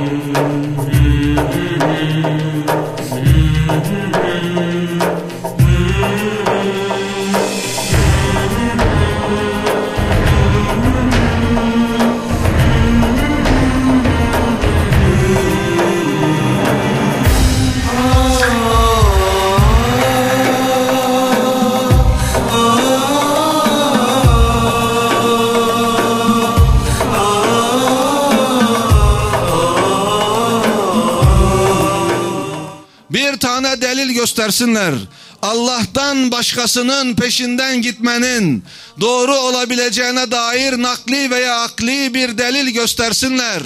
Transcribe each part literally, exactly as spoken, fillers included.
Bir tane delil göstersinler. Allah'tan başkasının peşinden gitmenin doğru olabileceğine dair nakli veya akli bir delil göstersinler.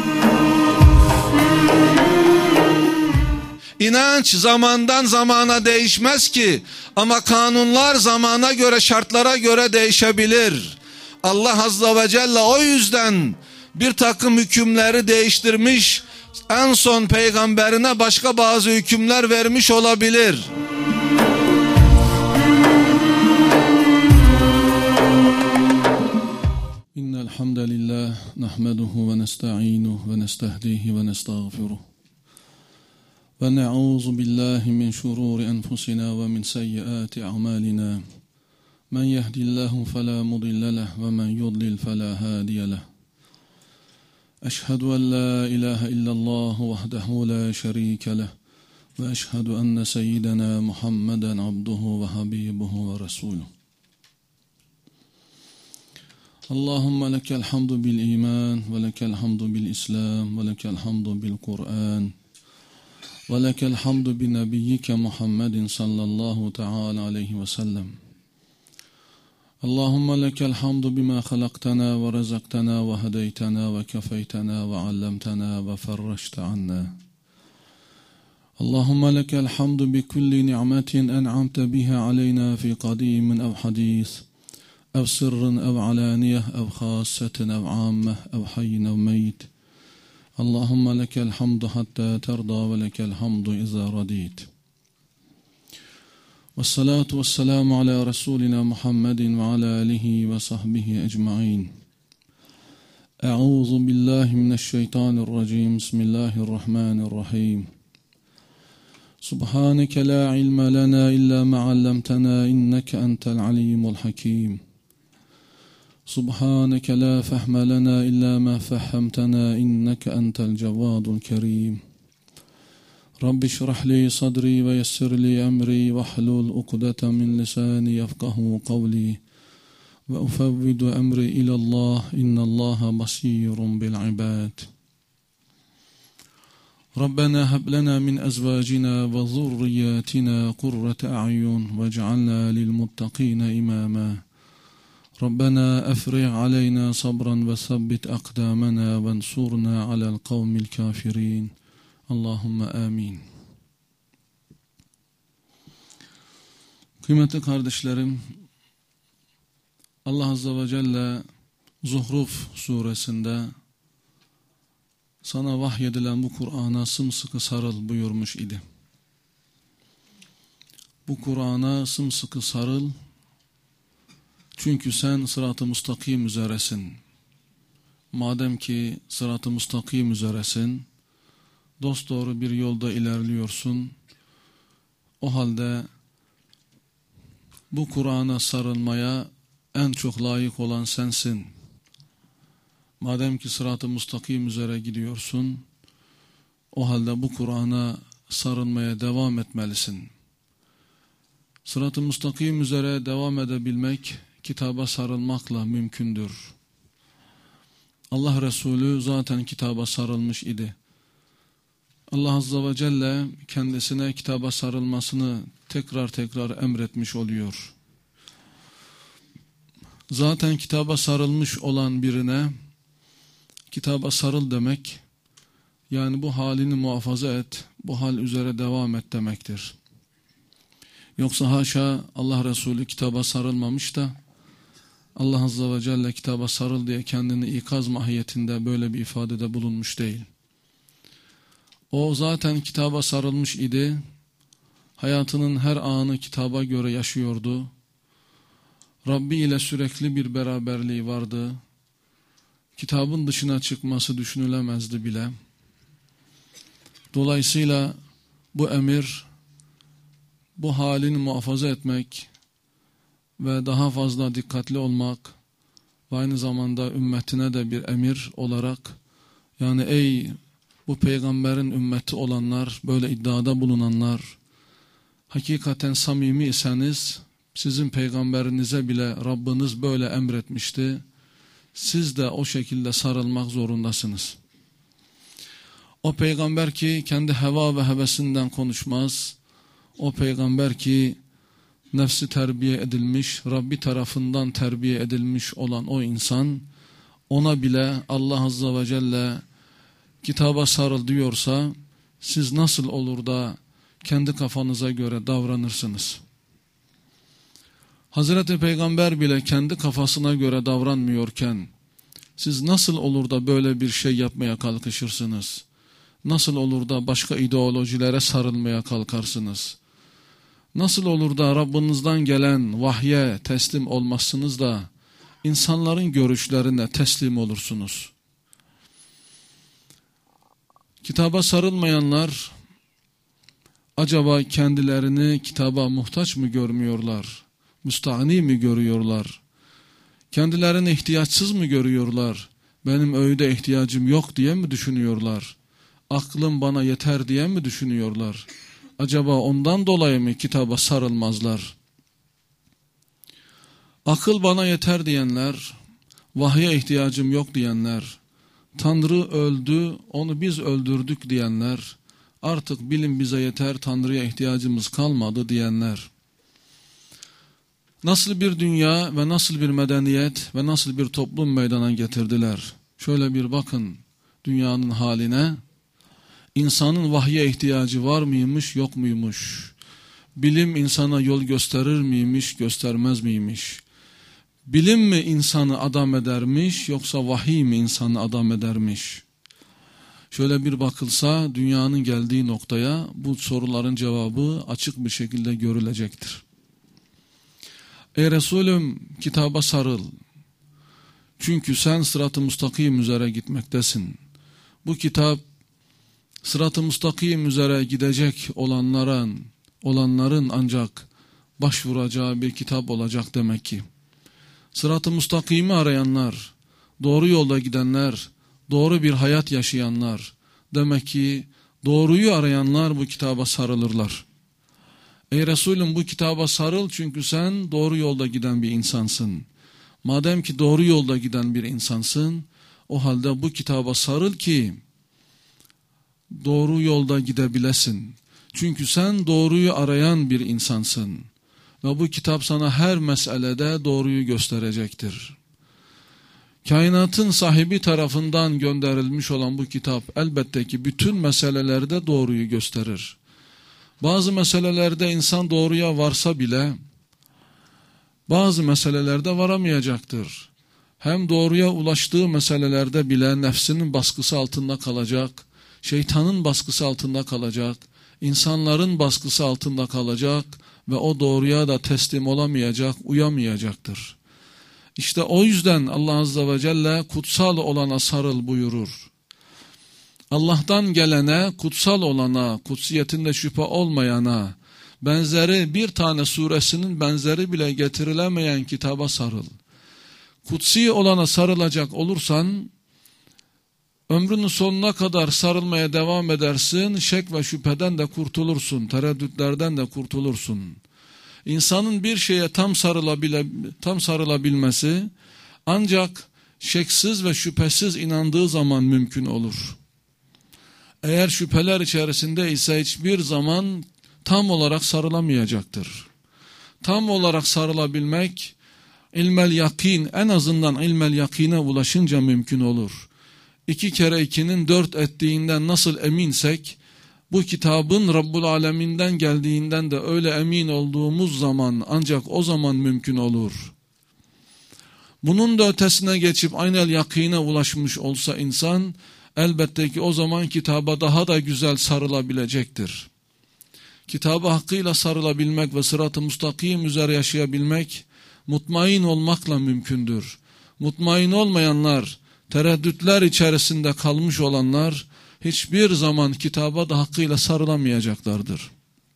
İnanç zamandan zamana değişmez ki, ama kanunlar zamana göre, şartlara göre değişebilir. Allah Azze ve Celle o yüzden bir takım hükümleri değiştirmiş, en son peygamberine başka bazı hükümler vermiş olabilir. İnnel hamdalillah nahmeduhu ve nestainuhu ve nestehdihi ve nestağfiruh. Ve na'uzu billahi min şururi enfusina ve min seyyiati a'malina. Men yehdillahu fela mudille leh ve men yudlil fela hadiye leh. أشهد أن لا إله إلا الله وحده لا شريك له وأشهد أن سيدنا محمدا عبده وحبيبه ورسوله اللهم لك الحمد بالإيمان ولك الحمد بالإسلام ولك الحمد بالقرآن ولك الحمد بنبيك محمد صلى الله تعالى عليه وسلم اللهم لك الحمد بما خلقتنا ورزقتنا وهديتنا وكفيتنا وعلمتنا وفرجت عنا اللهم لك الحمد بكل نعمة أنعمت بها علينا في قديم أو حديث أو سر أو علانية أو خاصة أو عامة أو حي أو ميت اللهم لك الحمد حتى ترضى ولك الحمد إذا رضيت والصلاة والسلام على رسولنا محمد وعلى آله وصحبه أجمعين أعوذ بالله من الشيطان الرجيم بسم الله الرحمن الرحيم سبحانك لا علم لنا إلا ما علمتنا إنك أنت العليم الحكيم سبحانك لا فهم لنا إلا ما فهمتنا إنك أنت الجواد الكريم رب اشرح لي صدري ويسر لي أمري واحلل عقدة من لساني يفقه قولي وأفوض أمري إلى الله إن الله بصير بالعباد ربنا هب لنا من أزواجنا وذرياتنا قرة أعين واجعلنا للمتقين إماما ربنا أفرغ علينا صبرا وثبت أقدامنا وانصرنا على القوم الكافرين Allahümme amin. Kıymetli kardeşlerim, Allah Azze ve Celle Zuhruf suresinde sana vahyedilen bu Kur'an'a sımsıkı sarıl buyurmuş idi. Bu Kur'an'a sımsıkı sarıl, çünkü sen sırat-ı müstakim üzeresin. Madem ki sırat-ı müstakim üzeresin, dosdoğru bir yolda ilerliyorsun, o halde bu Kur'an'a sarılmaya en çok layık olan sensin. Madem ki sırat-ı müstakim üzere gidiyorsun, o halde bu Kur'an'a sarılmaya devam etmelisin. Sırat-ı müstakim üzere devam edebilmek, kitaba sarılmakla mümkündür. Allah Resulü zaten kitaba sarılmış idi. Allah Azze ve Celle kendisine kitaba sarılmasını tekrar tekrar emretmiş oluyor. Zaten kitaba sarılmış olan birine kitaba sarıl demek, yani bu halini muhafaza et, bu hal üzere devam et demektir. Yoksa haşa Allah Resulü kitaba sarılmamış da Allah Azze ve Celle kitaba sarıl diye kendini ikaz mahiyetinde böyle bir ifadede bulunmuş değil. O zaten kitaba sarılmış idi, hayatının her anı kitaba göre yaşıyordu, Rabbi ile sürekli bir beraberliği vardı, kitabın dışına çıkması düşünülemezdi bile. Dolayısıyla bu emir, bu halini muhafaza etmek ve daha fazla dikkatli olmak ve aynı zamanda ümmetine de bir emir olarak, yani ey bu peygamberin ümmeti olanlar, böyle iddiada bulunanlar, hakikaten samimi iseniz sizin peygamberinize bile Rabbiniz böyle emretmişti. Siz de o şekilde sarılmak zorundasınız. O peygamber ki kendi heva ve hevesinden konuşmaz. O peygamber ki nefsi terbiye edilmiş, Rabbi tarafından terbiye edilmiş olan o insan, ona bile Allah Azze ve Celle kitaba sarıl diyorsa, siz nasıl olur da kendi kafanıza göre davranırsınız? Hazreti Peygamber bile kendi kafasına göre davranmıyorken, siz nasıl olur da böyle bir şey yapmaya kalkışırsınız? Nasıl olur da başka ideolojilere sarılmaya kalkarsınız? Nasıl olur da Rabbinizden gelen vahye teslim olmazsınız da insanların görüşlerine teslim olursunuz? Kitaba sarılmayanlar acaba kendilerini kitaba muhtaç mı görmüyorlar? Müstahni mi görüyorlar? Kendilerini ihtiyaçsız mı görüyorlar? Benim öğüde ihtiyacım yok diye mi düşünüyorlar? Aklım bana yeter diye mi düşünüyorlar? Acaba ondan dolayı mı kitaba sarılmazlar? Akıl bana yeter diyenler, vahye ihtiyacım yok diyenler, Tanrı öldü, onu biz öldürdük diyenler, artık bilim bize yeter, Tanrı'ya ihtiyacımız kalmadı diyenler. Nasıl bir dünya ve nasıl bir medeniyet ve nasıl bir toplum meydana getirdiler? Şöyle bir bakın dünyanın haline. İnsanın vahye ihtiyacı var mıymış, yok muymuş? Bilim insana yol gösterir miymiş, göstermez miymiş? Bilim mi insanı adam edermiş, yoksa vahiy mi insanı adam edermiş? Şöyle bir bakılsa dünyanın geldiği noktaya bu soruların cevabı açık bir şekilde görülecektir. Ey Resulüm, kitaba sarıl. Çünkü sen sırat-ı müstakim üzere gitmektesin. Bu kitap sırat-ı müstakim üzere gidecek olanların, olanların ancak başvuracağı bir kitap olacak demek ki. Sırat-ı müstakimi arayanlar, doğru yolda gidenler, doğru bir hayat yaşayanlar, demek ki doğruyu arayanlar bu kitaba sarılırlar. Ey Resulüm, bu kitaba sarıl çünkü sen doğru yolda giden bir insansın. Madem ki doğru yolda giden bir insansın, o halde bu kitaba sarıl ki doğru yolda gidebilesin. Çünkü sen doğruyu arayan bir insansın. Ve bu kitap sana her meselede doğruyu gösterecektir. Kainatın sahibi tarafından gönderilmiş olan bu kitap elbette ki bütün meselelerde doğruyu gösterir. Bazı meselelerde insan doğruya varsa bile bazı meselelerde varamayacaktır. Hem doğruya ulaştığı meselelerde bile nefsinin baskısı altında kalacak, şeytanın baskısı altında kalacak, insanların baskısı altında kalacak ve o doğruya da teslim olamayacak, uyamayacaktır. İşte o yüzden Allah Azze ve Celle kutsal olana sarıl buyurur. Allah'tan gelene, kutsal olana, kutsiyetinde şüphe olmayana, benzeri bir tane suresinin benzeri bile getirilemeyen kitaba sarıl. Kutsi olana sarılacak olursan, ömrünün sonuna kadar sarılmaya devam edersin, şek ve şüpheden de kurtulursun, tereddütlerden de kurtulursun. İnsanın bir şeye tam sarılabile, tam sarılabilmesi ancak şeksiz ve şüphesiz inandığı zaman mümkün olur. Eğer şüpheler içerisinde ise hiçbir zaman tam olarak sarılamayacaktır. Tam olarak sarılabilmek, ilmel yakin, en azından ilmel yakine ulaşınca mümkün olur. İki kere ikinin dört ettiğinden nasıl eminsek, bu kitabın Rabbul Alemin'den geldiğinden de öyle emin olduğumuz zaman ancak o zaman mümkün olur. Bunun da ötesine geçip aynel yakine ulaşmış olsa insan, elbette ki o zaman kitaba daha da güzel sarılabilecektir. Kitaba hakkıyla sarılabilmek ve sırat-ı müstakim üzere yaşayabilmek, mutmain olmakla mümkündür. Mutmain olmayanlar, tereddütler içerisinde kalmış olanlar, hiçbir zaman kitaba da hakkıyla sarılamayacaklardır.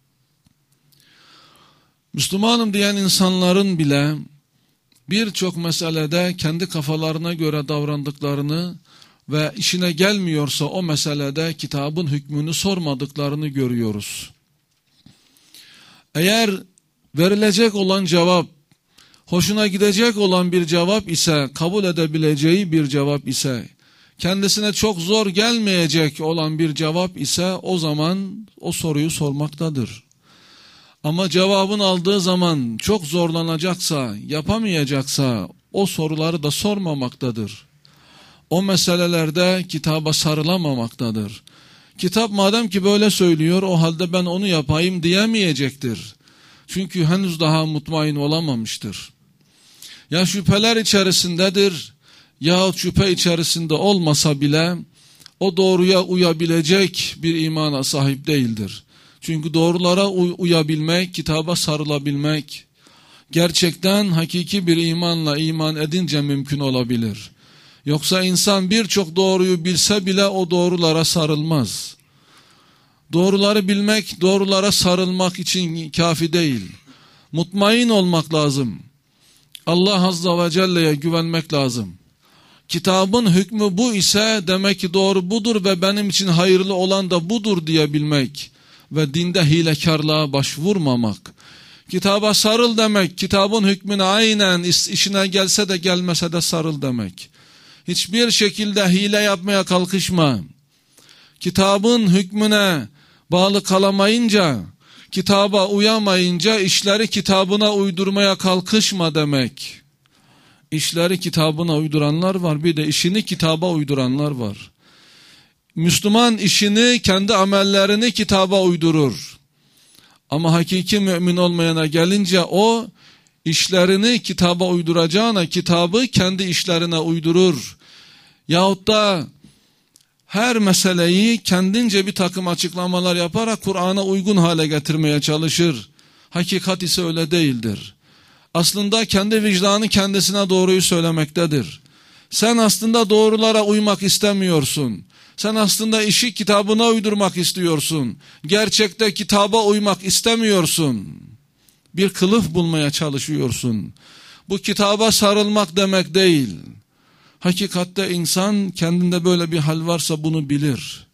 Müslümanım diyen insanların bile birçok meselede kendi kafalarına göre davrandıklarını ve işine gelmiyorsa o meselede kitabın hükmünü sormadıklarını görüyoruz. Eğer verilecek olan cevap, hoşuna gidecek olan bir cevap ise, kabul edebileceği bir cevap ise, kendisine çok zor gelmeyecek olan bir cevap ise o zaman o soruyu sormaktadır. Ama cevabın aldığı zaman çok zorlanacaksa, yapamayacaksa o soruları da sormamaktadır. O meselelerde kitaba sarılamamaktadır. Kitap madem ki böyle söylüyor, o halde ben onu yapayım diyemeyecektir. Çünkü henüz daha mutmain olamamıştır. Ya şüpheler içerisindedir, yahut şüphe içerisinde olmasa bile o doğruya uyabilecek bir imana sahip değildir. Çünkü doğrulara uy- uyabilmek, kitaba sarılabilmek, gerçekten hakiki bir imanla iman edince mümkün olabilir. Yoksa insan birçok doğruyu bilse bile o doğrulara sarılmaz. Doğruları bilmek, doğrulara sarılmak için kafi değil. Mutmain olmak lazım. Allah Azza ve Celle'ye güvenmek lazım. Kitabın hükmü bu ise demek ki doğru budur ve benim için hayırlı olan da budur diyebilmek ve dinde hilekarlığa başvurmamak. Kitaba sarıl demek, kitabın hükmüne aynen işine gelse de gelmese de sarıl demek. Hiçbir şekilde hile yapmaya kalkışma. Kitabın hükmüne bağlı kalamayınca, kitaba uyamayınca işleri kitabına uydurmaya kalkışma demek. İşleri kitabına uyduranlar var, bir de işini kitaba uyduranlar var. Müslüman işini, kendi amellerini kitaba uydurur. Ama hakiki mümin olmayana gelince o işlerini kitaba uyduracağına kitabı kendi işlerine uydurur. Yahut da her meseleyi kendince bir takım açıklamalar yaparak Kur'an'a uygun hale getirmeye çalışır. Hakikat ise öyle değildir. Aslında kendi vicdanı kendisine doğruyu söylemektedir. Sen aslında doğrulara uymak istemiyorsun. Sen aslında işi kitabına uydurmak istiyorsun. Gerçekte kitaba uymak istemiyorsun. Bir kılıf bulmaya çalışıyorsun. Bu kitaba sarılmak demek değil. Hakikatte insan kendinde böyle bir hal varsa bunu bilir.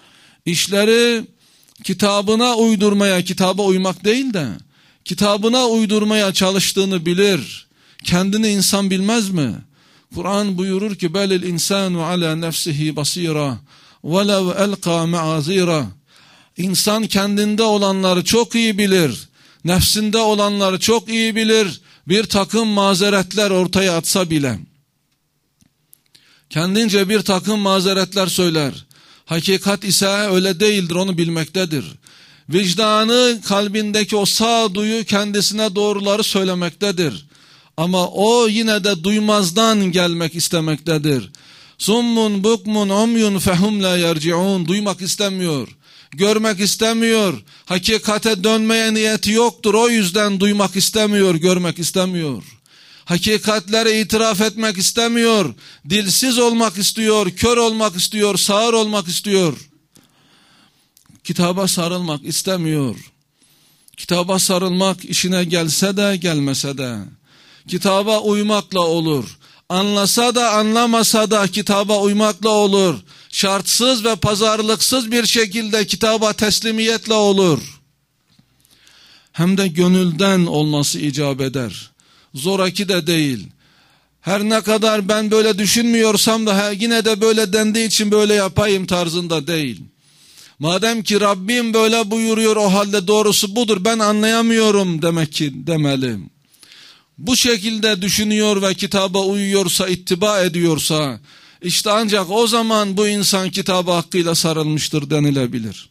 İşleri kitabına uydurmaya, kitaba uymak değil de kitabına uydurmaya çalıştığını bilir. Kendini insan bilmez mi? Kur'an buyurur ki belil insanu ala nefsihi basira velev elqa ma'azira. İnsan kendinde olanları çok iyi bilir. Nefsinde olanları çok iyi bilir. Bir takım mazeretler ortaya atsa bile. Kendince bir takım mazeretler söyler. Hakikat ise öyle değildir, onu bilmektedir. Vicdanı, kalbindeki o sağduyu kendisine doğruları söylemektedir. Ama o yine de duymazdan gelmek istemektedir. Summun bukmun umyun fehum la yerciun. Duymak istemiyor. Görmek istemiyor. Hakikate dönmeye niyeti yoktur. O yüzden duymak istemiyor, görmek istemiyor. Hakikatlere itiraf etmek istemiyor. Dilsiz olmak istiyor, kör olmak istiyor, sağır olmak istiyor. Kitaba sarılmak istemiyor. Kitaba sarılmak işine gelse de gelmese de. Kitaba uymakla olur. Anlasa da anlamasa da kitaba uymakla olur. Şartsız ve pazarlıksız bir şekilde kitaba teslimiyetle olur. Hem de gönülden olması icap eder. Zoraki de değil. Her ne kadar ben böyle düşünmüyorsam da yine de böyle dendiği için böyle yapayım tarzında değil. Madem ki Rabbim böyle buyuruyor, o halde doğrusu budur, ben anlayamıyorum demek ki demeli. Bu şekilde düşünüyor ve kitaba uyuyorsa, ittiba ediyorsa, işte ancak o zaman bu insan kitaba hakkıyla sarılmıştır denilebilir.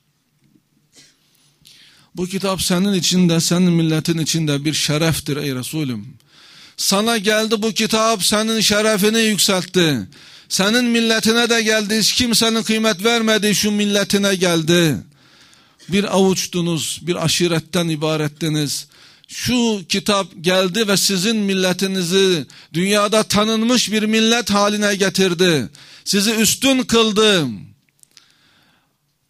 Bu kitap senin içinde, senin milletin içinde bir şereftir ey Resulüm. Sana geldi bu kitap, senin şerefini yükseltti. Senin milletine de geldi, hiç kimsenin kıymet vermediği şu milletine geldi. Bir avuçtunuz, bir aşiretten ibarettiniz. Şu kitap geldi ve sizin milletinizi dünyada tanınmış bir millet haline getirdi. Sizi üstün kıldı.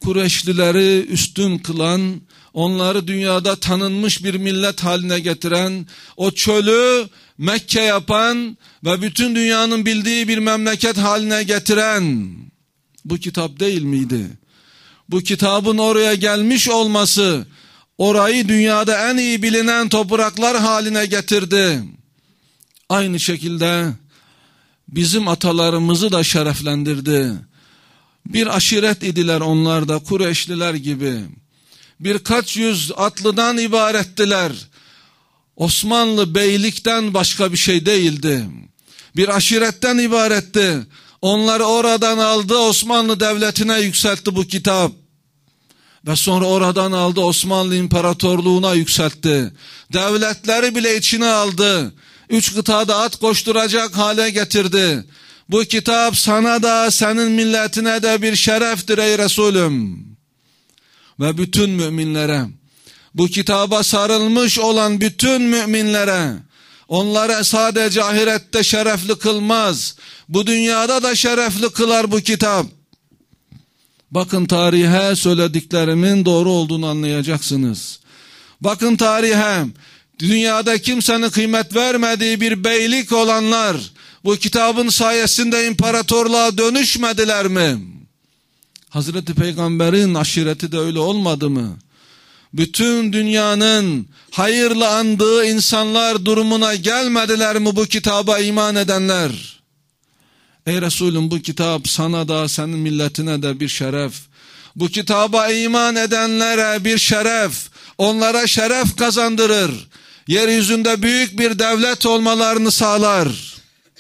Kureyşlileri üstün kılan, onları dünyada tanınmış bir millet haline getiren, o çölü Mekke yapan ve bütün dünyanın bildiği bir memleket haline getiren bu kitap değil miydi? Bu kitabın oraya gelmiş olması, orayı dünyada en iyi bilinen topraklar haline getirdi. Aynı şekilde bizim atalarımızı da şereflendirdi. Bir aşiret idiler onlar da, Kureyşliler gibi. Birkaç yüz atlıdan ibarettiler. Osmanlı beylikten başka bir şey değildi. Bir aşiretten ibaretti. Onları oradan aldı, Osmanlı devletine yükseltti bu kitap. Ve sonra oradan aldı, Osmanlı İmparatorluğuna yükseltti. Devletleri bile içine aldı. Üç kıtada at koşturacak hale getirdi. Bu kitap sana da senin milletine de bir şereftir ey Resulüm. Ve bütün müminlere, bu kitaba sarılmış olan bütün müminlere, onları sadece ahirette şerefli kılmaz, bu dünyada da şerefli kılar bu kitap. Bakın tarihe, söylediklerimin doğru olduğunu anlayacaksınız. Bakın tarihe, dünyada kimsenin kıymet vermediği bir beylik olanlar, bu kitabın sayesinde imparatorluğa dönüşmediler mi? Hazreti Peygamber'in aşireti de öyle olmadı mı? Bütün dünyanın hayırlı andığı insanlar durumuna gelmediler mi bu kitaba iman edenler? Ey Resulüm, bu kitap sana da senin milletine de bir şeref. Bu kitaba iman edenlere bir şeref, onlara şeref kazandırır. Yeryüzünde büyük bir devlet olmalarını sağlar.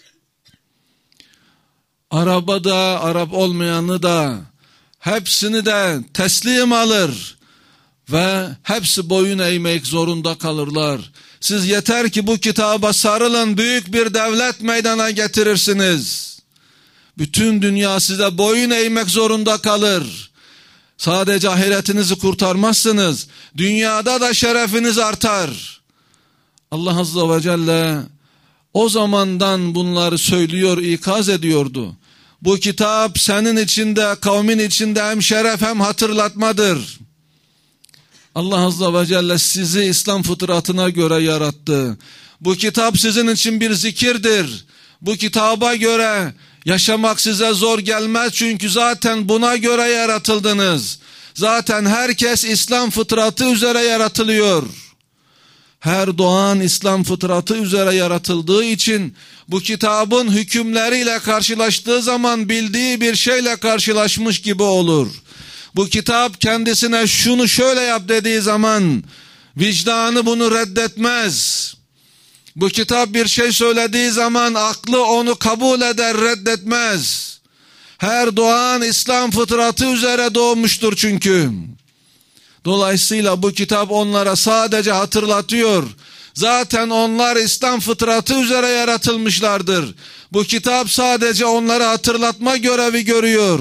Araba da, Arap olmayanı da, hepsini de teslim alır ve hepsi boyun eğmek zorunda kalırlar. Siz yeter ki bu kitaba sarılın, büyük bir devlet meydana getirirsiniz. Bütün dünya size boyun eğmek zorunda kalır. Sadece ahiretinizi kurtarmazsınız, dünyada da şerefiniz artar. Allah Azze ve Celle o zamandan bunları söylüyor, ikaz ediyordu. Bu kitap senin içinde, kavmin içinde hem şeref hem hatırlatmadır. Allah Azze ve Celle sizi İslam fıtratına göre yarattı. Bu kitap sizin için bir zikirdir. Bu kitaba göre yaşamak size zor gelmez, çünkü zaten buna göre yaratıldınız. Zaten herkes İslam fıtratı üzere yaratılıyor. Her doğan İslam fıtratı üzere yaratıldığı için bu kitabın hükümleriyle karşılaştığı zaman bildiği bir şeyle karşılaşmış gibi olur. Bu kitap kendisine şunu şöyle yap dediği zaman vicdanı bunu reddetmez. Bu kitap bir şey söylediği zaman aklı onu kabul eder, reddetmez. Her doğan İslam fıtratı üzere doğmuştur çünkü. Dolayısıyla bu kitap onlara sadece hatırlatıyor. Zaten onlar İslam fıtratı üzere yaratılmışlardır. Bu kitap sadece onları hatırlatma görevi görüyor.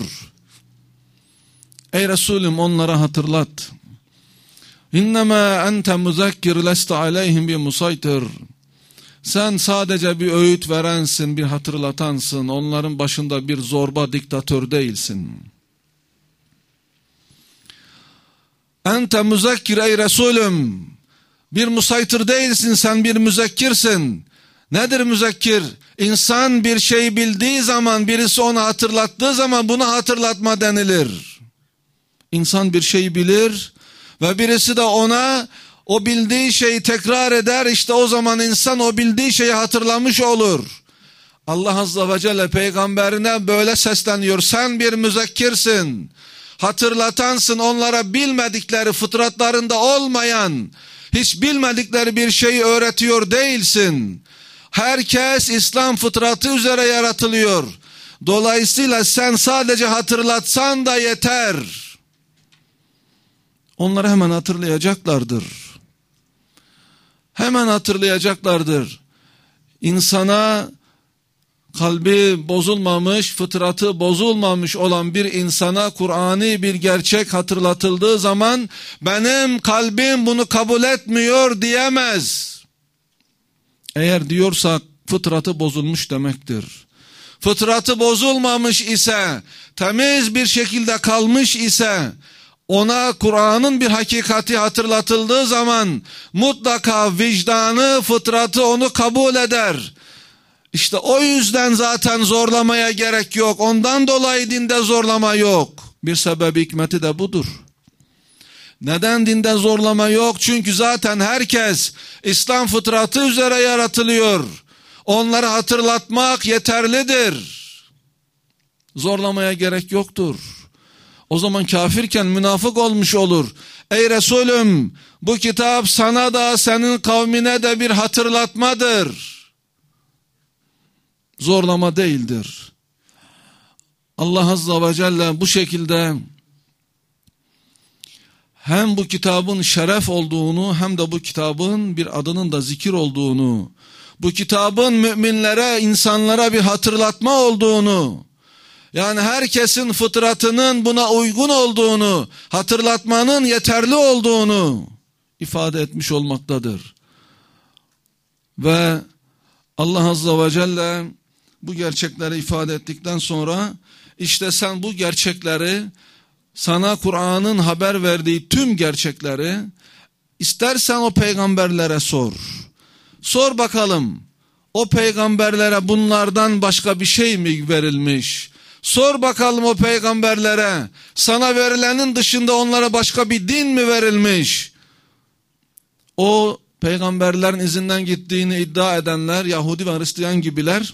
Ey Resulüm, onlara hatırlat. İnnemâ ente muzakkir leste aleyhim bi musaytir. Sen sadece bir öğüt verensin, bir hatırlatansın. Onların başında bir zorba diktatör değilsin. Ente muzakkir ey Resulüm. Bir musaytir değilsin, sen bir müzekkirsin. Nedir müzekkir? İnsan bir şeyi bildiği zaman, birisi onu hatırlattığı zaman buna hatırlatma denilir. İnsan bir şeyi bilir ve birisi de ona o bildiği şeyi tekrar eder. İşte o zaman insan o bildiği şeyi hatırlamış olur. Allah Azze ve Celle peygamberine böyle sesleniyor. Sen bir müzekkirsin. Hatırlatansın, onlara bilmedikleri, fıtratlarında olmayan, hiç bilmedikleri bir şeyi öğretiyor değilsin. Herkes İslam fıtratı üzere yaratılıyor. Dolayısıyla sen sadece hatırlatsan da yeter. Onları hemen hatırlayacaklardır. Hemen hatırlayacaklardır. İnsana kalbi bozulmamış, fıtratı bozulmamış olan bir insana Kur'an'ı bir gerçek hatırlatıldığı zaman benim kalbim bunu kabul etmiyor diyemez. Eğer diyorsak fıtratı bozulmuş demektir. Fıtratı bozulmamış ise, temiz bir şekilde kalmış ise, ona Kur'an'ın bir hakikati hatırlatıldığı zaman mutlaka vicdanı, fıtratı onu kabul eder. İşte o yüzden zaten zorlamaya gerek yok. Ondan dolayı dinde zorlama yok. Bir sebebi, hikmeti de budur. Neden dinde zorlama yok? Çünkü zaten herkes İslam fıtratı üzere yaratılıyor. Onları hatırlatmak yeterlidir. Zorlamaya gerek yoktur. O zaman kafirken münafık olmuş olur. Ey Resulüm, bu kitap sana da senin kavmine de bir hatırlatmadır. Zorlama değildir. Allah Azze ve Celle bu şekilde hem bu kitabın şeref olduğunu hem de bu kitabın bir adının da zikir olduğunu, bu kitabın müminlere, insanlara bir hatırlatma olduğunu, yani herkesin fıtratının buna uygun olduğunu, hatırlatmanın yeterli olduğunu ifade etmiş olmaktadır. Ve Allah Azze ve Celle bu gerçekleri ifade ettikten sonra işte sen bu gerçekleri, sana Kur'an'ın haber verdiği tüm gerçekleri istersen o peygamberlere sor. Sor bakalım, o peygamberlere bunlardan başka bir şey mi verilmiş? Sor bakalım o peygamberlere, sana verilenin dışında onlara başka bir din mi verilmiş? O peygamberlerin izinden gittiğini iddia edenler, Yahudi ve Hristiyan gibiler,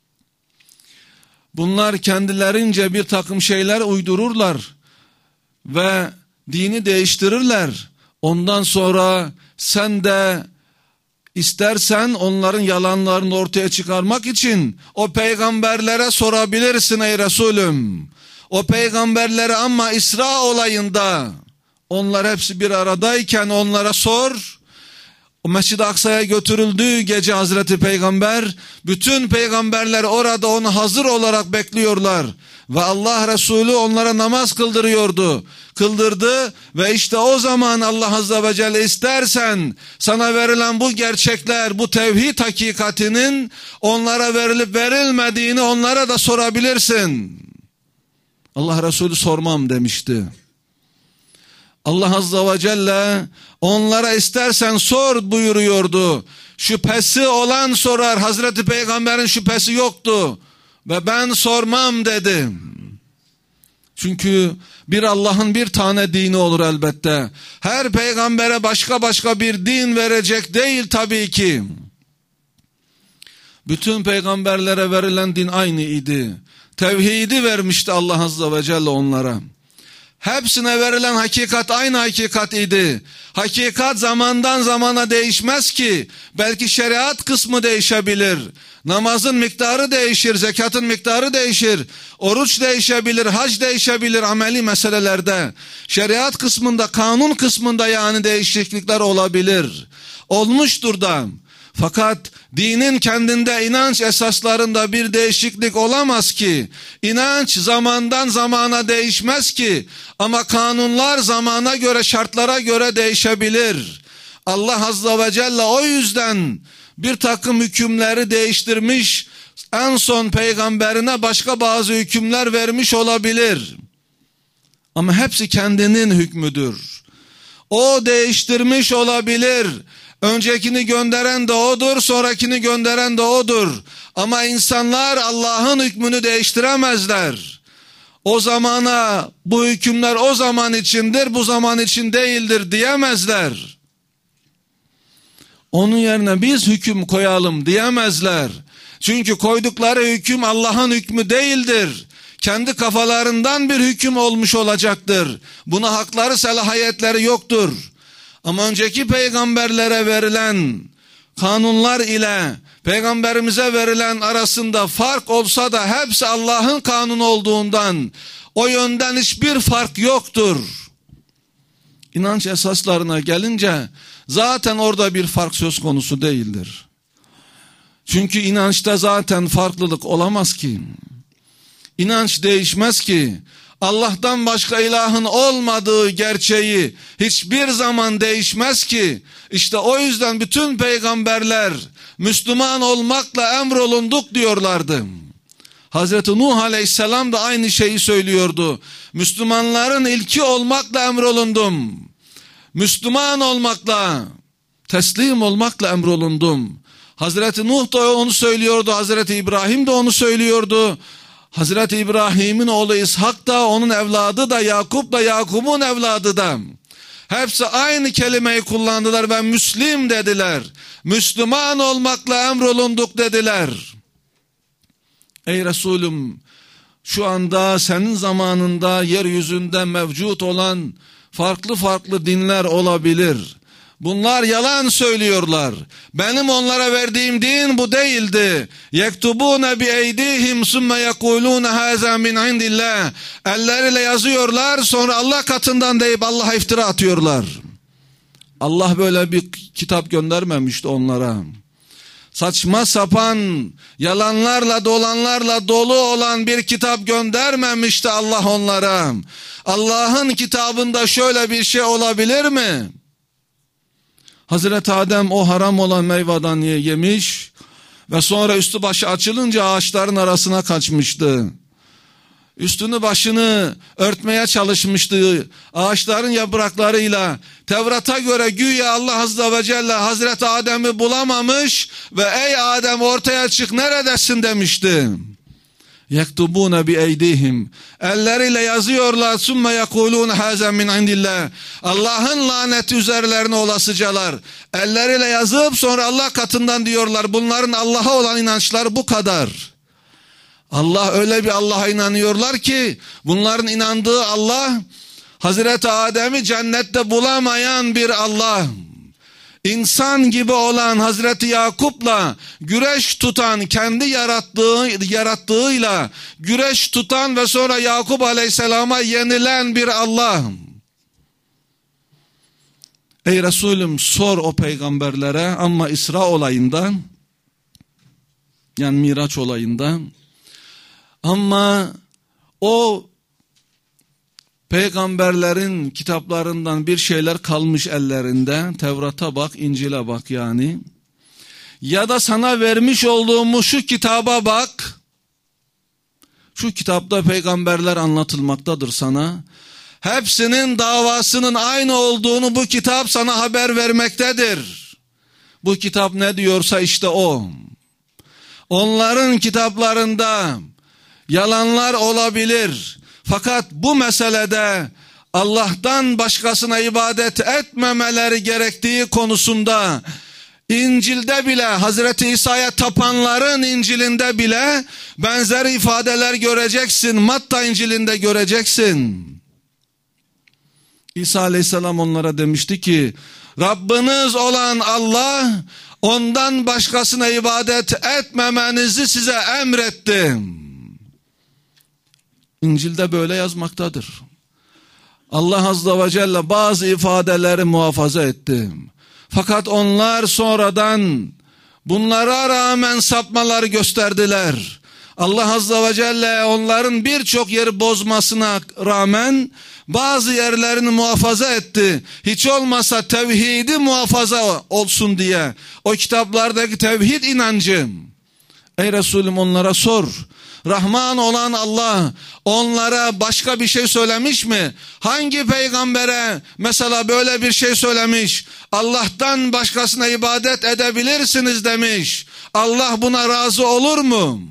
bunlar kendilerince bir takım şeyler uydururlar ve dini değiştirirler. Ondan sonra sen de İstersen onların yalanlarını ortaya çıkarmak için o peygamberlere sorabilirsin ey Resulüm. O peygamberlere, ama İsra olayında onlar hepsi bir aradayken onlara sor. O Mescid-i Aksa'ya götürüldüğü gece Hazreti Peygamber, bütün peygamberler orada onu hazır olarak bekliyorlar. Ve Allah Resulü onlara namaz kıldırıyordu. Kıldırdı ve işte o zaman Allah Azze ve Celle istersen sana verilen bu gerçekler, bu tevhid hakikatinin onlara verilip verilmediğini onlara da sorabilirsin. Allah Resulü sormam demişti. Allah Azze ve Celle onlara istersen sor buyuruyordu. Şüphesi olan sorar. Hazreti Peygamber'in şüphesi yoktu. Ve ben sormam dedi. Çünkü bir Allah'ın bir tane dini olur elbette. Her peygambere başka başka bir din verecek değil tabii ki. Bütün peygamberlere verilen din aynı idi. Tevhidi vermişti Allah Azze ve Celle onlara. Hepsine verilen hakikat aynı hakikat idi. Hakikat zamandan zamana değişmez ki. Belki şeriat kısmı değişebilir. Namazın miktarı değişir, zekatın miktarı değişir. Oruç değişebilir, hac değişebilir ameli meselelerde. Şeriat kısmında, kanun kısmında yani değişiklikler olabilir. Olmuştur da. Fakat dinin kendinde, inanç esaslarında bir değişiklik olamaz ki. İnanç zamandan zamana değişmez ki. Ama kanunlar zamana göre, şartlara göre değişebilir. Allah Azze ve Celle o yüzden bir takım hükümleri değiştirmiş, en son peygamberine başka bazı hükümler vermiş olabilir. Ama hepsi kendinin hükmüdür. O değiştirmiş olabilir. Öncekini gönderen de odur, sonrakini gönderen de odur. Ama insanlar Allah'ın hükmünü değiştiremezler. O zamana bu hükümler o zaman içindir, bu zaman için değildir diyemezler. Onun yerine biz hüküm koyalım diyemezler. Çünkü koydukları hüküm Allah'ın hükmü değildir. Kendi kafalarından bir hüküm olmuş olacaktır. Buna hakları, selahiyetleri yoktur. Ama önceki peygamberlere verilen kanunlar ile peygamberimize verilen arasında fark olsa da hepsi Allah'ın kanunu olduğundan o yönden hiçbir fark yoktur. İnanç esaslarına gelince zaten orada bir fark söz konusu değildir. Çünkü inançta zaten farklılık olamaz ki. İnanç değişmez ki. Allah'tan başka ilahın olmadığı gerçeği hiçbir zaman değişmez ki. İşte o yüzden bütün peygamberler Müslüman olmakla emrolunduk diyorlardı. Hazreti Nuh Aleyhisselam da aynı şeyi söylüyordu. Müslümanların ilki olmakla emrolundum. Müslüman olmakla, teslim olmakla emrolundum. Hazreti Nuh da onu söylüyordu, Hazreti İbrahim de onu söylüyordu. Hazreti İbrahim'in oğlu İshak da, onun evladı da, Yakup da, Yakup'un evladı da. Hepsi aynı kelimeyi kullandılar ve Müslim dediler. Müslüman olmakla emrolunduk dediler. Ey Resulüm, şu anda senin zamanında yeryüzünde mevcut olan farklı farklı dinler olabilir. Bunlar yalan söylüyorlar. Benim onlara verdiğim din bu değildi. Yektubune bi eydihim sümme yekulune haza min indillah. Elleriyle yazıyorlar, sonra Allah katından deyip Allah'a iftira atıyorlar. Allah böyle bir kitap göndermemişti onlara. Saçma sapan yalanlarla dolanlarla dolu olan bir kitap göndermemişti Allah onlara. Allah'ın kitabında şöyle bir şey olabilir mi? Hazreti Adem o haram olan meyveden yemiş ve sonra üstü başı açılınca ağaçların arasına kaçmıştı. Üstünü başını örtmeye çalışmıştı ağaçların yapraklarıyla. Tevrat'a göre güya Allah Azze ve Celle Hazreti Adem'i bulamamış ve ey Adem ortaya çık, neredesin demişti. Yektubune bi eydihim, elleriyle yazıyorlar, sümme yekulun haza min indillah. Allah'ın laneti üzerlerine olasıcalar. Elleriyle yazıp sonra Allah katından diyorlar. Bunların Allah'a olan inançları bu kadar. Allah öyle bir Allah'a inanıyorlar ki bunların inandığı Allah Hazreti Adem'i cennette bulamayan bir Allah. İnsan gibi olan Hazreti Yakup'la güreş tutan, kendi yarattığı, yarattığıyla güreş tutan ve sonra Yakup Aleyhisselam'a yenilen bir Allah. Ey Resulüm, sor o peygamberlere, ama İsra olayında, yani Miraç olayında, ama o peygamberlerin kitaplarından bir şeyler kalmış ellerinde. Tevrat'a bak, İncil'e bak yani. Ya da sana vermiş olduğumuz şu kitaba bak. Şu kitapta peygamberler anlatılmaktadır sana. Hepsinin davasının aynı olduğunu bu kitap sana haber vermektedir. Bu kitap ne diyorsa işte o. Onların kitaplarında yalanlar olabilir. Fakat bu meselede Allah'tan başkasına ibadet etmemeleri gerektiği konusunda İncil'de bile, Hazreti İsa'ya tapanların İncil'inde bile benzer ifadeler göreceksin. Matta İncil'inde göreceksin. İsa Aleyhisselam onlara demişti ki, Rabbiniz olan Allah ondan başkasına ibadet etmemenizi size emrettim. İncil'de böyle yazmaktadır. Allah Azze ve Celle bazı ifadeleri muhafaza etti. Fakat onlar sonradan bunlara rağmen sapmaları gösterdiler. Allah Azze ve Celle onların birçok yeri bozmasına rağmen bazı yerlerini muhafaza etti. Hiç olmasa tevhidi muhafaza olsun diye. O kitaplardaki tevhid inancı. Ey Resulüm, onlara sor. Rahman olan Allah onlara başka bir şey söylemiş mi? Hangi peygambere mesela böyle bir şey söylemiş? Allah'tan başkasına ibadet edebilirsiniz demiş. Allah buna razı olur mu?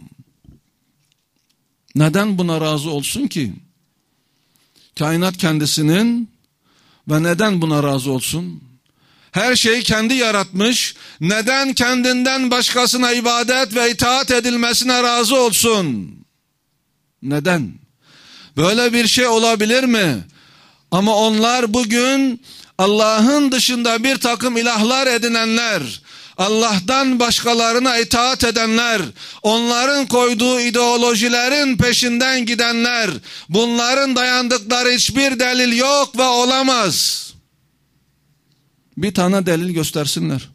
Neden buna razı olsun ki? Kainat kendisinin ve neden buna razı olsun? Her şeyi kendi yaratmış. Neden kendinden başkasına ibadet ve itaat edilmesine razı olsun? Neden? Böyle bir şey olabilir mi? Ama onlar bugün Allah'ın dışında bir takım ilahlar edinenler, Allah'tan başkalarına itaat edenler, onların koyduğu ideolojilerin peşinden gidenler, bunların dayandıkları hiçbir delil yok ve olamaz. Bir tane delil göstersinler.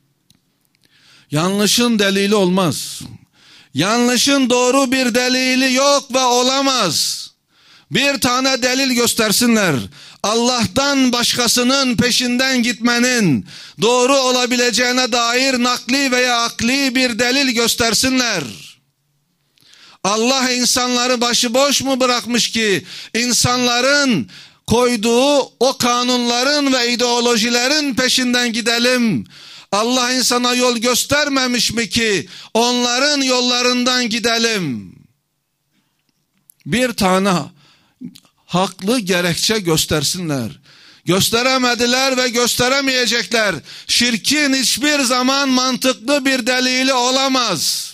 Yanlışın delili olmaz. Yanlışın doğru bir delili yok ve olamaz. Bir tane delil göstersinler. Allah'tan başkasının peşinden gitmenin doğru olabileceğine dair nakli veya akli bir delil göstersinler. Allah insanları başıboş mu bırakmış ki insanların koyduğu o kanunların ve ideolojilerin peşinden gidelim? Allah insana yol göstermemiş mi ki onların yollarından gidelim? Bir tane haklı gerekçe göstersinler. Gösteremediler ve gösteremeyecekler. Şirkin hiçbir zaman mantıklı bir delili olamaz.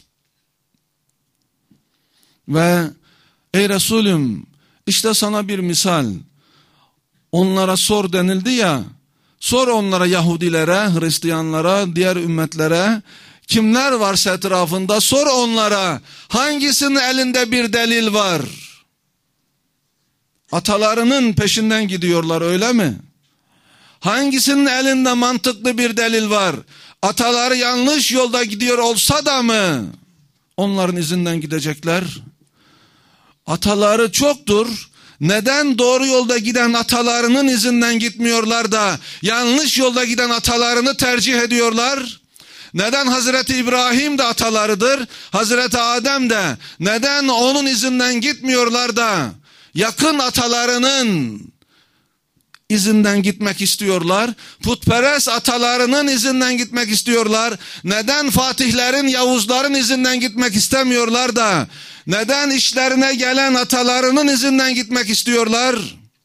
Ve ey Resulüm, işte sana bir misal. Onlara sor denildi ya, sor onlara, Yahudilere, Hristiyanlara, diğer ümmetlere, kimler varsa etrafında sor onlara, hangisinin elinde bir delil var? Atalarının peşinden gidiyorlar, öyle mi? Hangisinin elinde mantıklı bir delil var? Ataları yanlış yolda gidiyor olsa da mı onların izinden gidecekler? Ataları çoktur. Neden doğru yolda giden atalarının izinden gitmiyorlar da yanlış yolda giden atalarını tercih ediyorlar? Neden Hazreti İbrahim de atalarıdır, Hazreti Adem de? Neden onun izinden gitmiyorlar da yakın atalarının izinden gitmek istiyorlar? Putperest atalarının izinden gitmek istiyorlar. Neden Fatihlerin, Yavuzların izinden gitmek istemiyorlar da neden işlerine gelen atalarının izinden gitmek istiyorlar?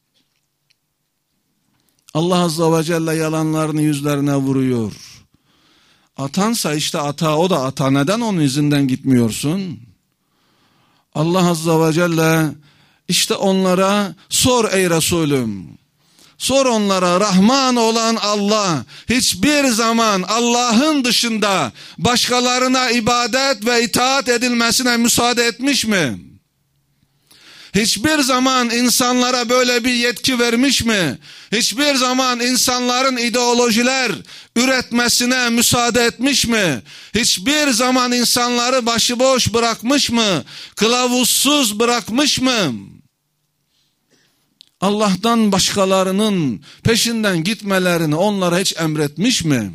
Allah Azze ve Celle yalanlarını yüzlerine vuruyor. Atansa işte ata, o da ata. Neden onun izinden gitmiyorsun? Allah Azze ve Celle işte onlara sor ey Resulüm. Sor onlara, Rahman olan Allah hiçbir zaman Allah'ın dışında başkalarına ibadet ve itaat edilmesine müsaade etmiş mi? Hiçbir zaman insanlara böyle bir yetki vermiş mi? Hiçbir zaman insanların ideolojiler üretmesine müsaade etmiş mi? Hiçbir zaman insanları başıboş bırakmış mı? Kılavuzsuz bırakmış mı? Allah'tan başkalarının peşinden gitmelerini onlara hiç emretmiş mi?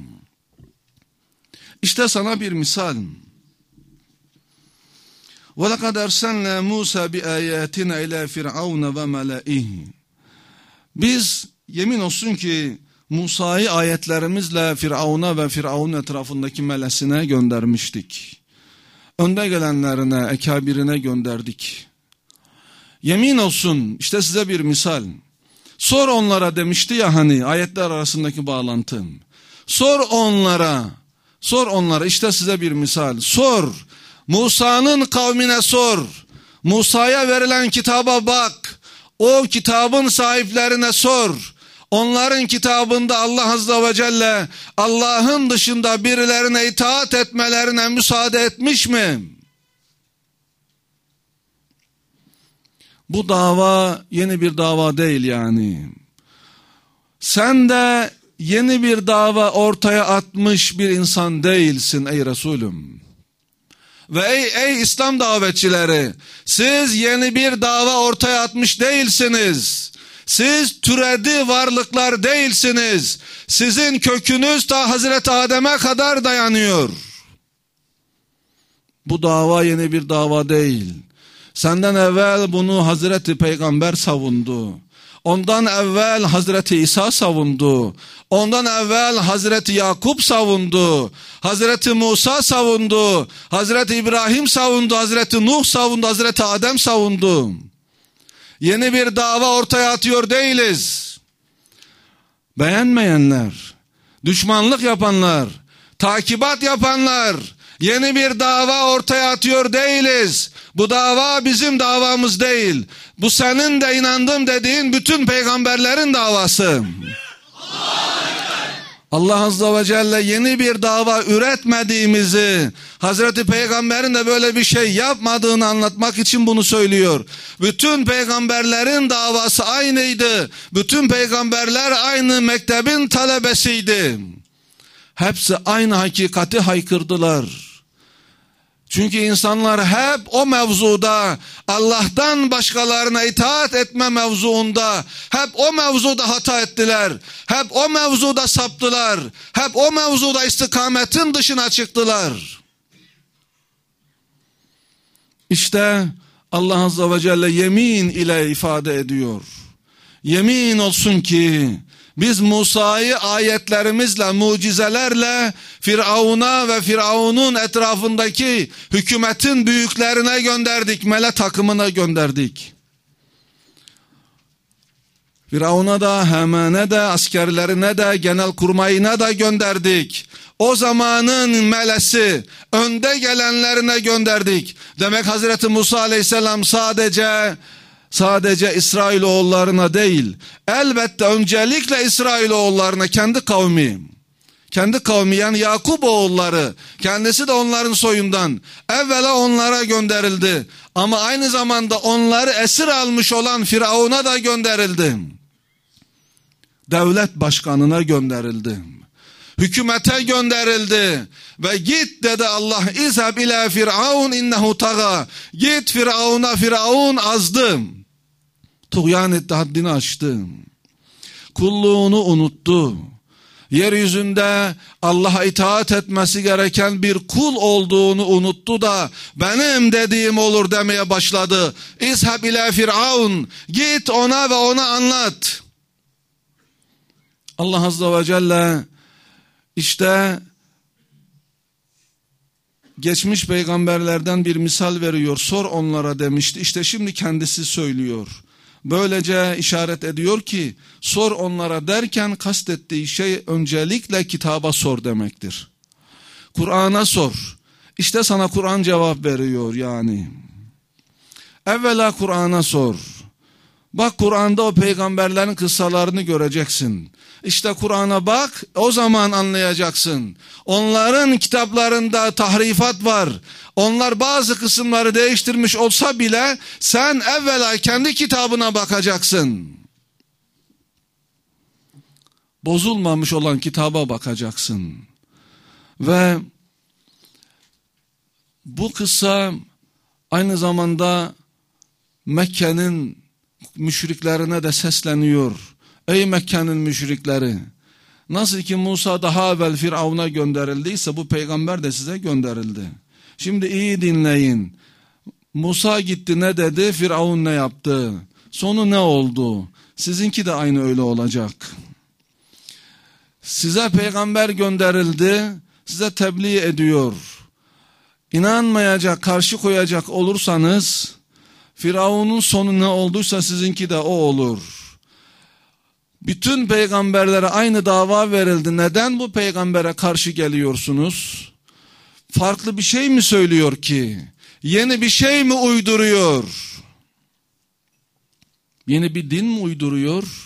İşte sana bir misal. وَلَقَدْ أَرْسَلْنَا مُوسَى بِآيَاتِنَا إِلَى فِرْعَوْنَ وَمَلَئِهِ. Biz yemin olsun ki Musa'yı ayetlerimizle Firavun'a ve Firavun etrafındaki melesine göndermiştik. Önde gelenlerine, ekabirine gönderdik. Yemin olsun, işte size bir misal. Sor onlara demişti ya hani, ayetler arasındaki bağlantım. Sor onlara, sor onlara, işte size bir misal. Sor, Musa'nın kavmine sor. Musa'ya verilen kitaba bak. O kitabın sahiplerine sor. Onların kitabında Allah Azze ve Celle Allah'ın dışında birilerine itaat etmelerine müsaade etmiş mi? Bu dava yeni bir dava değil yani. Sen de yeni bir dava ortaya atmış bir insan değilsin ey Resulüm. Ve ey, ey İslam davetçileri, siz yeni bir dava ortaya atmış değilsiniz. Siz türedi varlıklar değilsiniz. Sizin kökünüz ta Hazreti Adem'e kadar dayanıyor. Bu dava yeni bir dava değil. Senden evvel bunu Hazreti Peygamber savundu. Ondan evvel Hazreti İsa savundu. Ondan evvel Hazreti Yakup savundu. Hazreti Musa savundu. Hazreti İbrahim savundu. Hazreti Nuh savundu. Hazreti Adem savundu. Yeni bir dava ortaya atıyor değiliz. Beğenmeyenler, düşmanlık yapanlar, takibat yapanlar, yeni bir dava ortaya atıyor değiliz. Bu dava bizim davamız değil. Bu senin de inandım dediğin bütün peygamberlerin davası. Allah Azze ve Celle yeni bir dava üretmediğimizi, Hazreti Peygamber'in de böyle bir şey yapmadığını anlatmak için bunu söylüyor. Bütün peygamberlerin davası aynıydı. Bütün peygamberler aynı mektebin talebesiydi. Hepsi aynı hakikati haykırdılar. Çünkü insanlar hep o mevzuda, Allah'tan başkalarına itaat etme mevzuunda, hep o mevzuda hata ettiler. Hep o mevzuda saptılar. Hep o mevzuda istikametin dışına çıktılar. İşte Allah Azze ve Celle yemin ile ifade ediyor. Yemin olsun ki biz Musa'yı ayetlerimizle, mucizelerle Firavun'a ve Firavun'un etrafındaki hükümetin büyüklerine gönderdik, melek takımına gönderdik. Firavun'a da, Haman'e de, askerlerine de, genelkurmayına da gönderdik. O zamanın melesi, önde gelenlerine gönderdik. Demek Hazreti Musa Aleyhisselam sadece sadece İsrailoğullarına değil, elbette öncelikle İsrailoğullarına, kendi kavmi, kendi kavmi yani Yakup oğulları, kendisi de onların soyundan, evvela onlara gönderildi. Ama aynı zamanda onları esir almış olan Firavun'a da gönderildi. Devlet başkanına gönderildi. Hükümete gönderildi. Ve git dedi Allah, İzhab ila Firavun innehu taga. Git Firavun'a, Firavun azdı. Tuğyan etti, haddini aştı. Kulluğunu unuttu. Yeryüzünde Allah'a itaat etmesi gereken bir kul olduğunu unuttu da benim dediğim olur demeye başladı. İzhab ila Firavun. Git ona ve ona anlat. Allah Azze ve Celle işte geçmiş peygamberlerden bir misal veriyor. Sor onlara demişti. İşte şimdi kendisi söylüyor. Böylece işaret ediyor ki sor onlara derken kastettiği şey öncelikle kitaba sor demektir. Kur'an'a sor. İşte sana Kur'an cevap veriyor yani. Evvela Kur'an'a sor. Bak Kur'an'da o peygamberlerin kıssalarını göreceksin. İşte Kur'an'a bak, o zaman anlayacaksın. Onların kitaplarında tahrifat var. Onlar bazı kısımları değiştirmiş olsa bile sen evvela kendi kitabına bakacaksın. Bozulmamış olan kitaba bakacaksın. Ve bu kıssa aynı zamanda Mekke'nin müşriklerine de sesleniyor. Ey Mekke'nin müşrikleri! Nasıl ki Musa daha evvel Firavun'a gönderildiyse bu peygamber de size gönderildi. Şimdi iyi dinleyin. Musa gitti, ne dedi? Firavun ne yaptı? Sonu ne oldu? Sizinki de aynı öyle olacak. Size peygamber gönderildi, size tebliğ ediyor. İnanmayacak, karşı koyacak olursanız Firavun'un sonu ne olduysa sizinki de o olur. Bütün peygamberlere aynı dava verildi. Neden bu peygambere karşı geliyorsunuz? Farklı bir şey mi söylüyor ki? Yeni bir şey mi uyduruyor? Yeni bir din mi uyduruyor?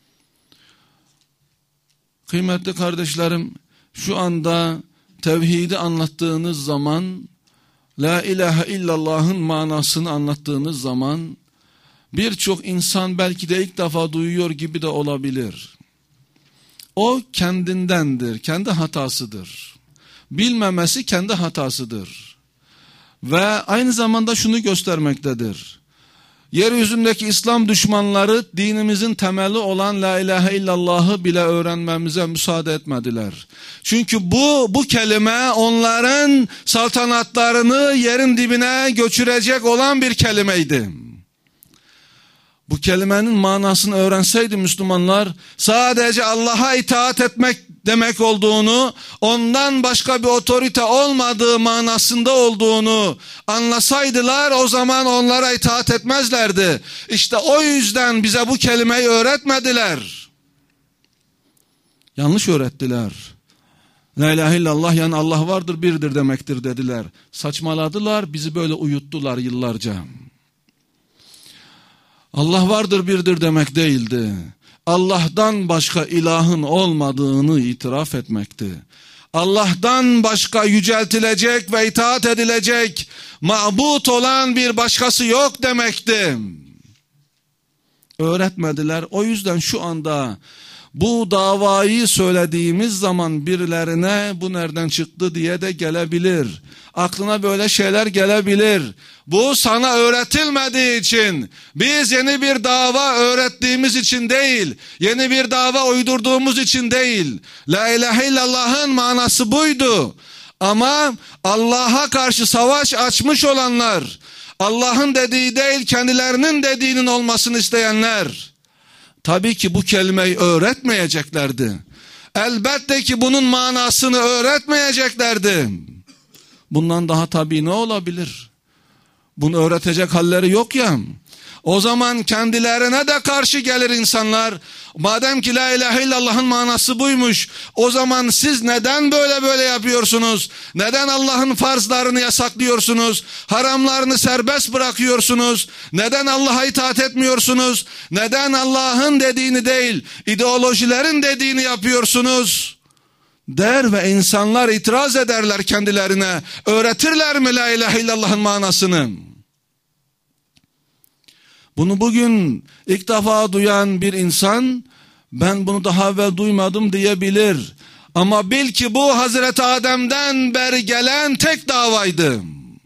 Kıymetli kardeşlerim, şu anda tevhidi anlattığınız zaman, La ilahe illallah'ın manasını anlattığınız zaman, birçok insan belki de ilk defa duyuyor gibi de olabilir. O kendindendir, kendi hatasıdır. Bilmemesi kendi hatasıdır. Ve aynı zamanda şunu göstermektedir. Yeryüzündeki İslam düşmanları dinimizin temeli olan La ilahe illallah'ı bile öğrenmemize müsaade etmediler. Çünkü bu bu kelime onların saltanatlarını yerin dibine götürecek olan bir kelimeydi. Bu kelimenin manasını öğrenseydi Müslümanlar, sadece Allah'a itaat etmek demek olduğunu, ondan başka bir otorite olmadığı manasında olduğunu anlasaydılar, o zaman onlara itaat etmezlerdi. İşte o yüzden bize bu kelimeyi öğretmediler. Yanlış öğrettiler. La ilahe illallah yani Allah vardır, birdir demektir dediler. Saçmaladılar, bizi böyle uyuttular yıllarca. Allah vardır, birdir demek değildi. Allah'tan başka ilahın olmadığını itiraf etmekti. Allah'tan başka yüceltilecek ve itaat edilecek, mabut olan bir başkası yok demekti. Öğretmediler. O yüzden şu anda bu davayı söylediğimiz zaman birilerine bu nereden çıktı diye de gelebilir. Aklına böyle şeyler gelebilir. Bu sana öğretilmediği için, biz yeni bir dava öğrettiğimiz için değil, yeni bir dava uydurduğumuz için değil. La ilahe illallah'ın manası buydu. Ama Allah'a karşı savaş açmış olanlar, Allah'ın dediği değil kendilerinin dediğinin olmasını isteyenler tabii ki bu kelimeyi öğretmeyeceklerdi. Elbette ki bunun manasını öğretmeyeceklerdi. Bundan daha tabii ne olabilir? Bunu öğretecek halleri yok ya. O zaman kendilerine de karşı gelir insanlar. Madem ki la ilahe illallah'ın manası buymuş, o zaman siz neden böyle böyle yapıyorsunuz? Neden Allah'ın farzlarını yasaklıyorsunuz? Haramlarını serbest bırakıyorsunuz? Neden Allah'a itaat etmiyorsunuz? Neden Allah'ın dediğini değil, ideolojilerin dediğini yapıyorsunuz? Der ve insanlar itiraz ederler kendilerine. Öğretirler mi la ilahe illallah'ın manasını? Bunu bugün ilk defa duyan bir insan, ben bunu daha evvel duymadım diyebilir. Ama bil ki bu Hazreti Adem'den beri gelen tek davaydı.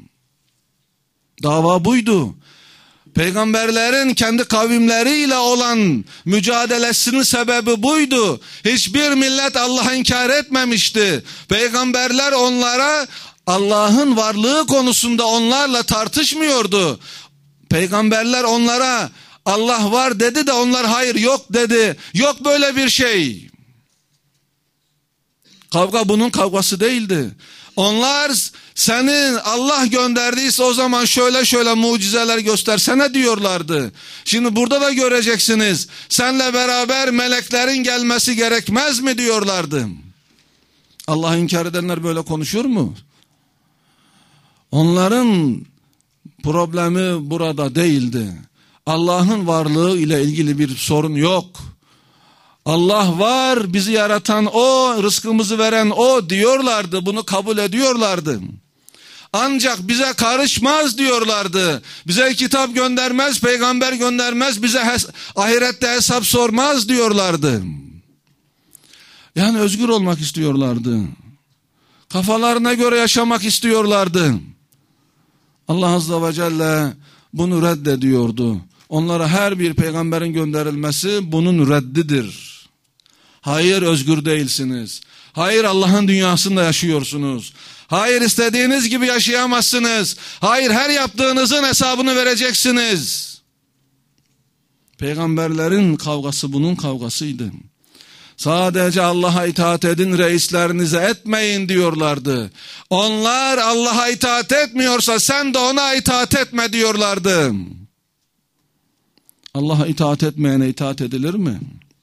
Dava buydu. Peygamberlerin kendi kavimleriyle olan mücadelesinin sebebi buydu. Hiçbir millet Allah'ı inkar etmemişti. Peygamberler onlara Allah'ın varlığı konusunda onlarla tartışmıyordu. Peygamberler onlara Allah var dedi de onlar hayır yok dedi. Yok böyle bir şey. Kavga bunun kavgası değildi. Onlar senin Allah gönderdiyse o zaman şöyle şöyle mucizeler göstersene diyorlardı. Şimdi burada da göreceksiniz. Senle beraber meleklerin gelmesi gerekmez mi diyorlardı. Allah'ı inkar edenler böyle konuşur mu? Onların problemi burada değildi. Allah'ın varlığı ile ilgili bir sorun yok. Allah var, bizi yaratan O, rızkımızı veren O diyorlardı. Bunu kabul ediyorlardı. Ancak bize karışmaz diyorlardı. Bize kitap göndermez, peygamber göndermez, bize hes- ahirette hesap sormaz diyorlardı. Yani özgür olmak istiyorlardı. Kafalarına göre yaşamak istiyorlardı. Allah Azze ve Celle bunu reddediyordu. Onlara her bir peygamberin gönderilmesi bunun reddidir. Hayır, özgür değilsiniz. Hayır, Allah'ın dünyasında yaşıyorsunuz. Hayır, istediğiniz gibi yaşayamazsınız. Hayır, her yaptığınızın hesabını vereceksiniz. Peygamberlerin kavgası bunun kavgasıydı. Sadece Allah'a itaat edin, reislerinize etmeyin diyorlardı. Onlar Allah'a itaat etmiyorsa sen de ona itaat etme diyorlardı. Allah'a itaat etmeyene itaat edilir mi?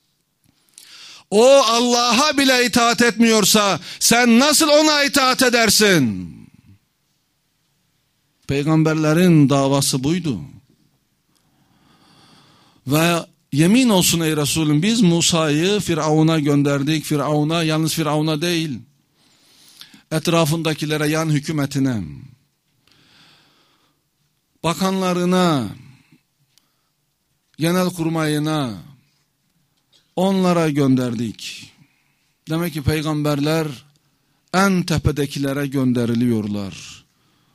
O Allah'a bile itaat etmiyorsa sen nasıl ona itaat edersin? Peygamberlerin davası buydu. Ve yemin olsun ey Resulüm, biz Musa'yı Firavun'a gönderdik. Firavun'a, yalnız Firavun'a değil, etrafındakilere, yan hükümetine, bakanlarına, genelkurmayına, onlara gönderdik. Demek ki peygamberler en tepedekilere gönderiliyorlar.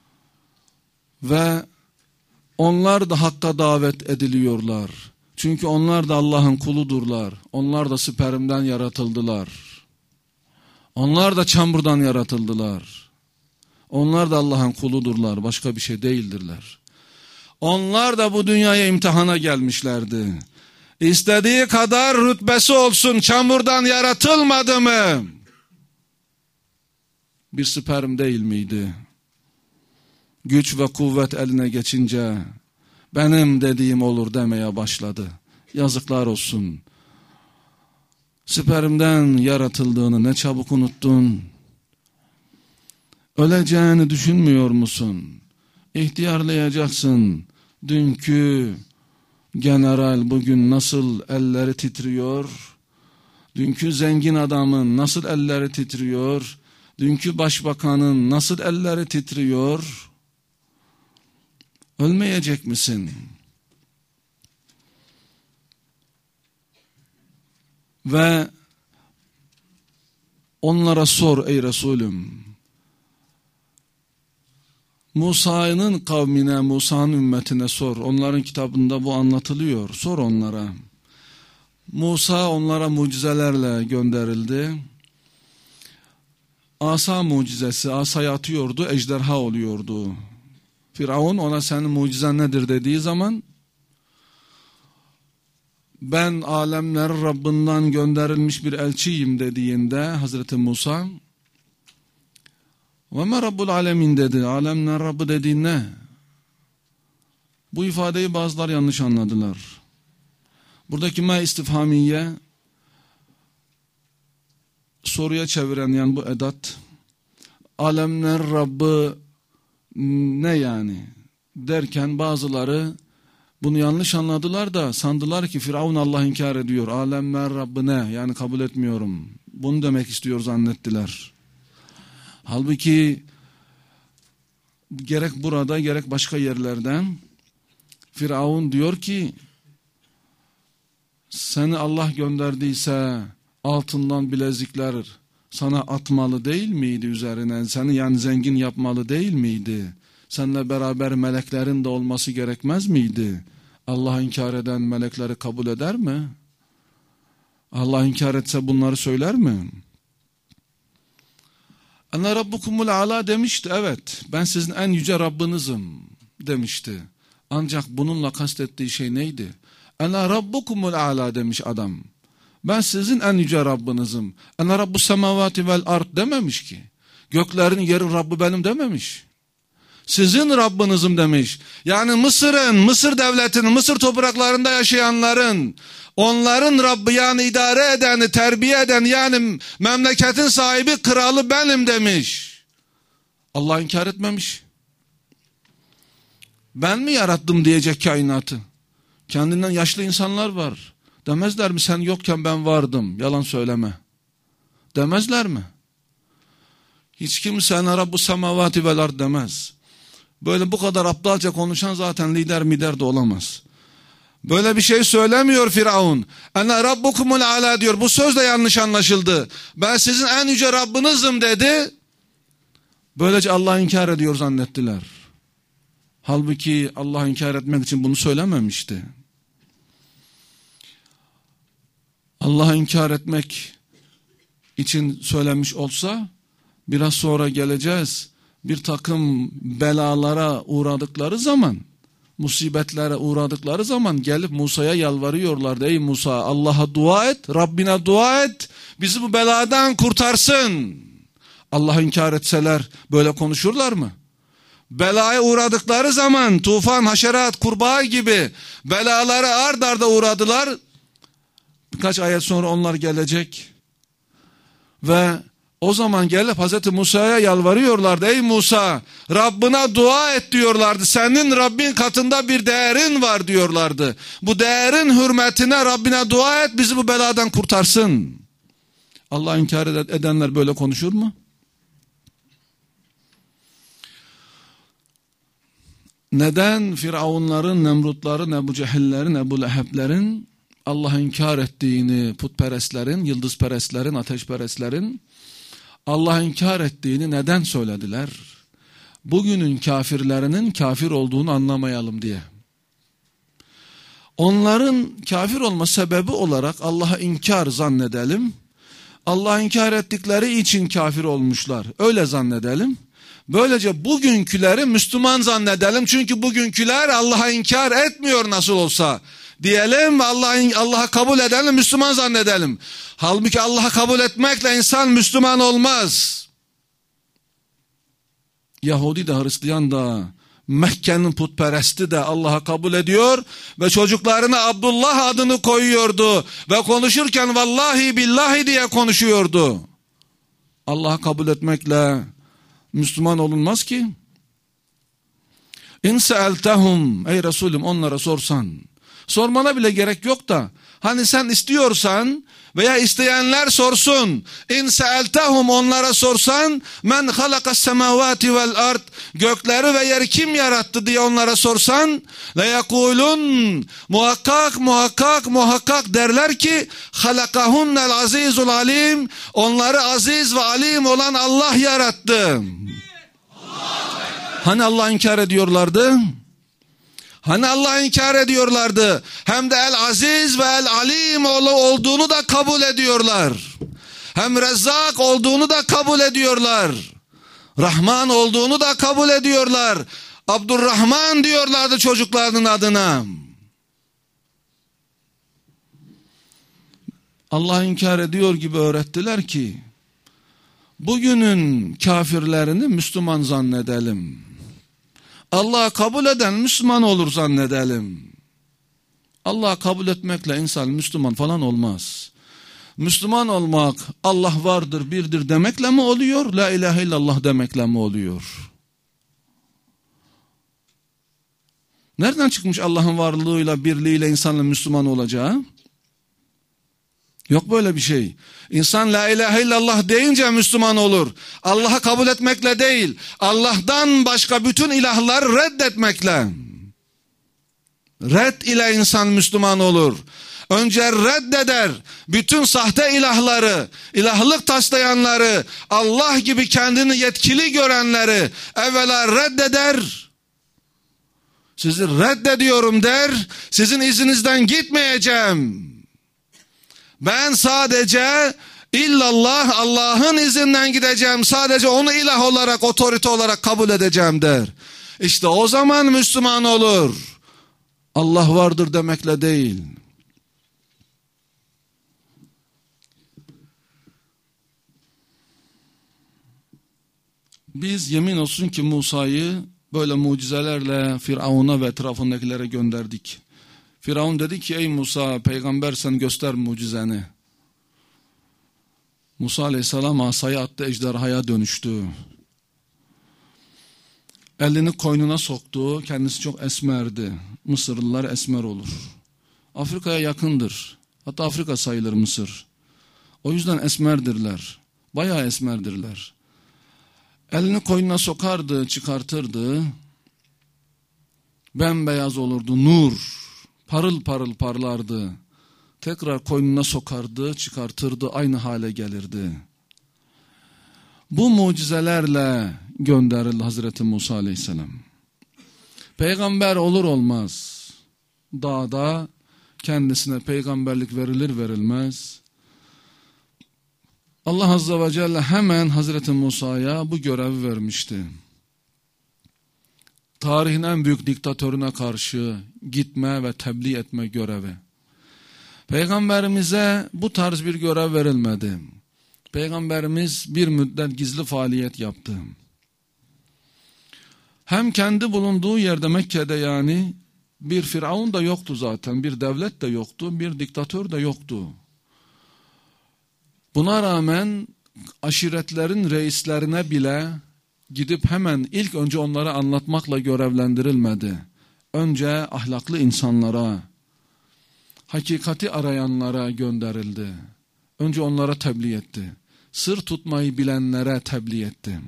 Ve onlar da hakka davet ediliyorlar. Çünkü onlar da Allah'ın kuludurlar. Onlar da spermden yaratıldılar. Onlar da çamurdan yaratıldılar. Onlar da Allah'ın kuludurlar. Başka bir şey değildirler. Onlar da bu dünyaya imtihana gelmişlerdi. İstediği kadar rütbesi olsun, çamurdan yaratılmadı mı? Bir sperm değil miydi? Güç ve kuvvet eline geçince benim dediğim olur demeye başladı. Yazıklar olsun. Spermden yaratıldığını ne çabuk unuttun. Öleceğini düşünmüyor musun? İhtiyarlayacaksın. Dünkü general bugün nasıl elleri titriyor? Dünkü zengin adamın nasıl elleri titriyor? Dünkü başbakanın nasıl elleri titriyor? Ölmeyecek misin? Ve onlara sor ey Resulüm. Musa'nın kavmine, Musa'nın ümmetine sor. Onların kitabında bu anlatılıyor. Sor onlara. Musa onlara mucizelerle gönderildi. Asa mucizesi, asayı atıyordu, ejderha oluyordu. Firavun ona senin mucizen nedir dediği zaman ben alemler Rabbinden gönderilmiş bir elçiyim dediğinde Hazreti Musa ve me Rabbul alemin dedi. Alemler Rabbi dediğin ne? Bu ifadeyi bazılar yanlış anladılar. Buradaki me istifhamiye soruya çeviren yani bu edat alemler Rabbi ne yani derken bazıları bunu yanlış anladılar da sandılar ki Firavun Allah inkar ediyor. Alemler Rabbi ne? Yani kabul etmiyorum. Bunu demek istiyor zannettiler. Halbuki gerek burada gerek başka yerlerden Firavun diyor ki seni Allah gönderdiyse altından bilezikler sana atmalı değil miydi üzerine? Seni yani zengin yapmalı değil miydi? Seninle beraber meleklerin de olması gerekmez miydi? Allah inkar eden melekleri kabul eder mi? Allah inkar etse bunları söyler mi? Ene Rabbukumul Ala demişti. Evet, ben sizin en yüce Rabbinizim demişti. Ancak bununla kastettiği şey neydi? Ene Rabbukumul Ala demiş adam. Ben sizin en yüce Rabbinizim. Ene Rabbus semavati vel ard dememiş ki. Göklerin yerin Rabbi benim dememiş. Sizin Rabbinizim demiş. Yani Mısır'ın, Mısır devletinin, Mısır topraklarında yaşayanların, onların Rabbi yani idare edeni, terbiye eden yani memleketin sahibi kralı benim demiş. Allah inkar etmemiş. Ben mi yarattım diyecek kainatı. Kendinden yaşlı insanlar var. Demezler mi sen yokken ben vardım, yalan söyleme. Demezler mi? Hiç kimse ene Rabbus semavati vel ard demez. Böyle bu kadar aptalca konuşan zaten lider mider de olamaz. Böyle bir şey söylemiyor Firavun. Ene Rabbukumul Ala diyor. Bu söz de yanlış anlaşıldı. Ben sizin en yüce Rabbinizim dedi. Böylece Allah'ı inkar ediyor zannettiler. Halbuki Allah'ı inkar etmek için bunu söylememişti. Allah'ı inkar etmek için söylemiş olsa biraz sonra geleceğiz. Bir takım belalara uğradıkları zaman, musibetlere uğradıkları zaman gelip Musa'ya yalvarıyorlardı. Ey Musa Allah'a dua et, Rabbine dua et, bizi bu beladan kurtarsın. Allah'ı inkar etseler böyle konuşurlar mı? Belaya uğradıkları zaman tufan, haşerat, kurbağa gibi belalara ard arda uğradılar. Birkaç ayet sonra onlar gelecek ve o zaman gelip Hazreti Musa'ya yalvarıyorlardı. Ey Musa Rabbine dua et diyorlardı. Senin Rabbin katında bir değerin var diyorlardı. Bu değerin hürmetine Rabbine dua et bizi bu beladan kurtarsın. Allah inkar edenler böyle konuşur mu? Neden Firavunların, Nemrutların, Ebu Cehillerin, Ebu Leheblerin Allah'ı inkar ettiğini, putperestlerin, yıldızperestlerin, ateşperestlerin Allah'ı inkar ettiğini neden söylediler? Bugünün kafirlerinin kafir olduğunu anlamayalım diye. Onların kafir olma sebebi olarak Allah'ı inkar zannedelim. Allah'ı inkar ettikleri için kafir olmuşlar. Öyle zannedelim. Böylece bugünküleri Müslüman zannedelim. Çünkü bugünküler Allah'ı inkar etmiyor nasıl olsa. Diyelim Allah'ı Allah'a kabul edelim, Müslüman zannedelim. Halbuki Allah'ı kabul etmekle insan Müslüman olmaz. Yahudi de Hristiyan da Mekke'nin putperesti de Allah'ı kabul ediyor ve çocuklarına Abdullah adını koyuyordu ve konuşurken vallahi billahi diye konuşuyordu. Allah'ı kabul etmekle Müslüman olunmaz ki. İn se'eltehum ey Resulüm onlara sorsan. Sormana bile gerek yok da hani sen istiyorsan veya isteyenler sorsun. İn se'eltehum onlara sorsan men halakas semavati vel ard gökleri ve yeri kim yarattı diye onlara sorsan le yekulun muhakkak muhakkak muhakkak derler ki halakahunnel azizul alim onları aziz ve alim olan Allah yarattı. Hani Allah inkar ediyorlardı? Hani Allah inkar ediyorlardı? Hem de el aziz ve el alim olduğunu da kabul ediyorlar. Hem rezzak olduğunu da kabul ediyorlar. Rahman olduğunu da kabul ediyorlar. Abdurrahman diyorlardı çocuklarının adına. Allah inkar ediyor gibi öğrettiler ki bugünün kafirlerini Müslüman zannedelim. Allah'ı kabul eden Müslüman olur zannedelim. Allah'ı kabul etmekle insan Müslüman falan olmaz. Müslüman olmak Allah vardır, birdir demekle mi oluyor? La ilahe illallah demekle mi oluyor? Nereden çıkmış Allah'ın varlığıyla, birliğiyle insanla Müslüman olacağı? Yok böyle bir şey. İnsan la ilahe illallah deyince Müslüman olur. Allah'ı kabul etmekle değil, Allah'tan başka bütün ilahları reddetmekle. Red ile insan Müslüman olur. Önce reddeder, bütün sahte ilahları, ilahlık taslayanları, Allah gibi kendini yetkili görenleri evvela reddeder. Sizi reddediyorum der, sizin izinizden gitmeyeceğim. Ben sadece illallah, Allah'ın izinden gideceğim, sadece onu ilah olarak, otorite olarak kabul edeceğim der. İşte o zaman Müslüman olur. Allah vardır demekle değil. Biz yemin olsun ki Musa'yı böyle mucizelerle Firavun'a ve etrafındakilere gönderdik. Firavun dedi ki ey Musa peygambersen göster mucizeni. Musa aleyhisselam asayı attı, ejderhaya dönüştü. Elini koynuna soktu, kendisi çok esmerdi. Mısırlılar esmer olur. Afrika'ya yakındır. Hatta Afrika sayılır Mısır. O yüzden esmerdirler. Bayağı esmerdirler. Elini koynuna sokardı, çıkartırdı. Bembeyaz olurdu, nur. Parıl parıl parlardı. Tekrar koynuna sokardı, çıkartırdı, aynı hale gelirdi. Bu mucizelerle gönderildi Hazreti Musa aleyhisselam. Peygamber olur olmaz, dağda kendisine peygamberlik verilir verilmez, Allah Azze ve Celle hemen Hazreti Musa'ya bu görevi vermişti. Tarihin en büyük diktatörüne karşı gitme ve tebliğ etme görevi. Peygamberimize bu tarz bir görev verilmedi. Peygamberimiz bir müddet gizli faaliyet yaptı. Hem kendi bulunduğu yerde Mekke'de yani bir Firavun da yoktu zaten, bir devlet de yoktu, bir diktatör de yoktu. Buna rağmen aşiretlerin reislerine bile gidip hemen ilk önce onlara anlatmakla görevlendirilmedi. Önce ahlaklı insanlara, hakikati arayanlara gönderildi. Önce onlara tebliğ etti. Sır tutmayı bilenlere tebliğ etti.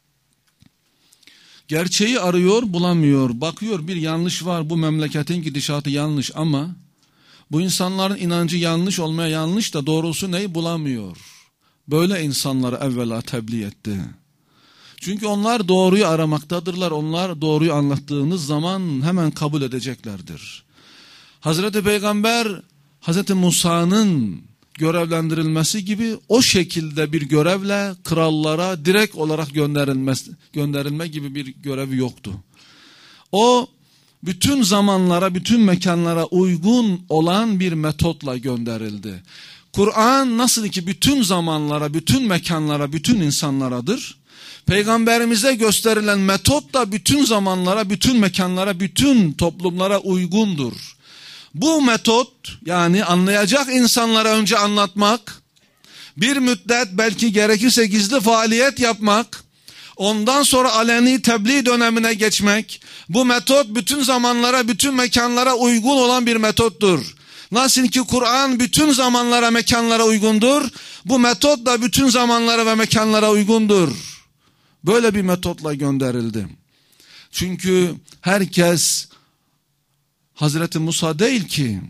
Gerçeği arıyor, bulamıyor. Bakıyor bir yanlış var, bu memleketin gidişatı yanlış ama bu insanların inancı yanlış olmaya yanlış da doğrusu neyi bulamıyor. Böyle insanlara evvela tebliğ etti. Çünkü onlar doğruyu aramaktadırlar. Onlar doğruyu anlattığınız zaman hemen kabul edeceklerdir. Hazreti Peygamber, Hazreti Musa'nın görevlendirilmesi gibi o şekilde bir görevle krallara direkt olarak gönderilmesi, gönderilme gibi bir görevi yoktu. O bütün zamanlara, bütün mekanlara uygun olan bir metotla gönderildi. Kur'an nasıl ki bütün zamanlara, bütün mekanlara, bütün insanlaradır. Peygamberimize gösterilen metot da bütün zamanlara, bütün mekanlara, bütün toplumlara uygundur. Bu metot yani anlayacak insanlara önce anlatmak, bir müddet belki gerekirse gizli faaliyet yapmak, ondan sonra aleni tebliğ dönemine geçmek, bu metot bütün zamanlara, bütün mekanlara uygun olan bir metottur. Nasıl ki Kur'an bütün zamanlara, mekanlara uygundur, bu metot da bütün zamanlara ve mekanlara uygundur. Böyle bir metotla gönderildi. Çünkü herkes Hazreti Musa değil ki.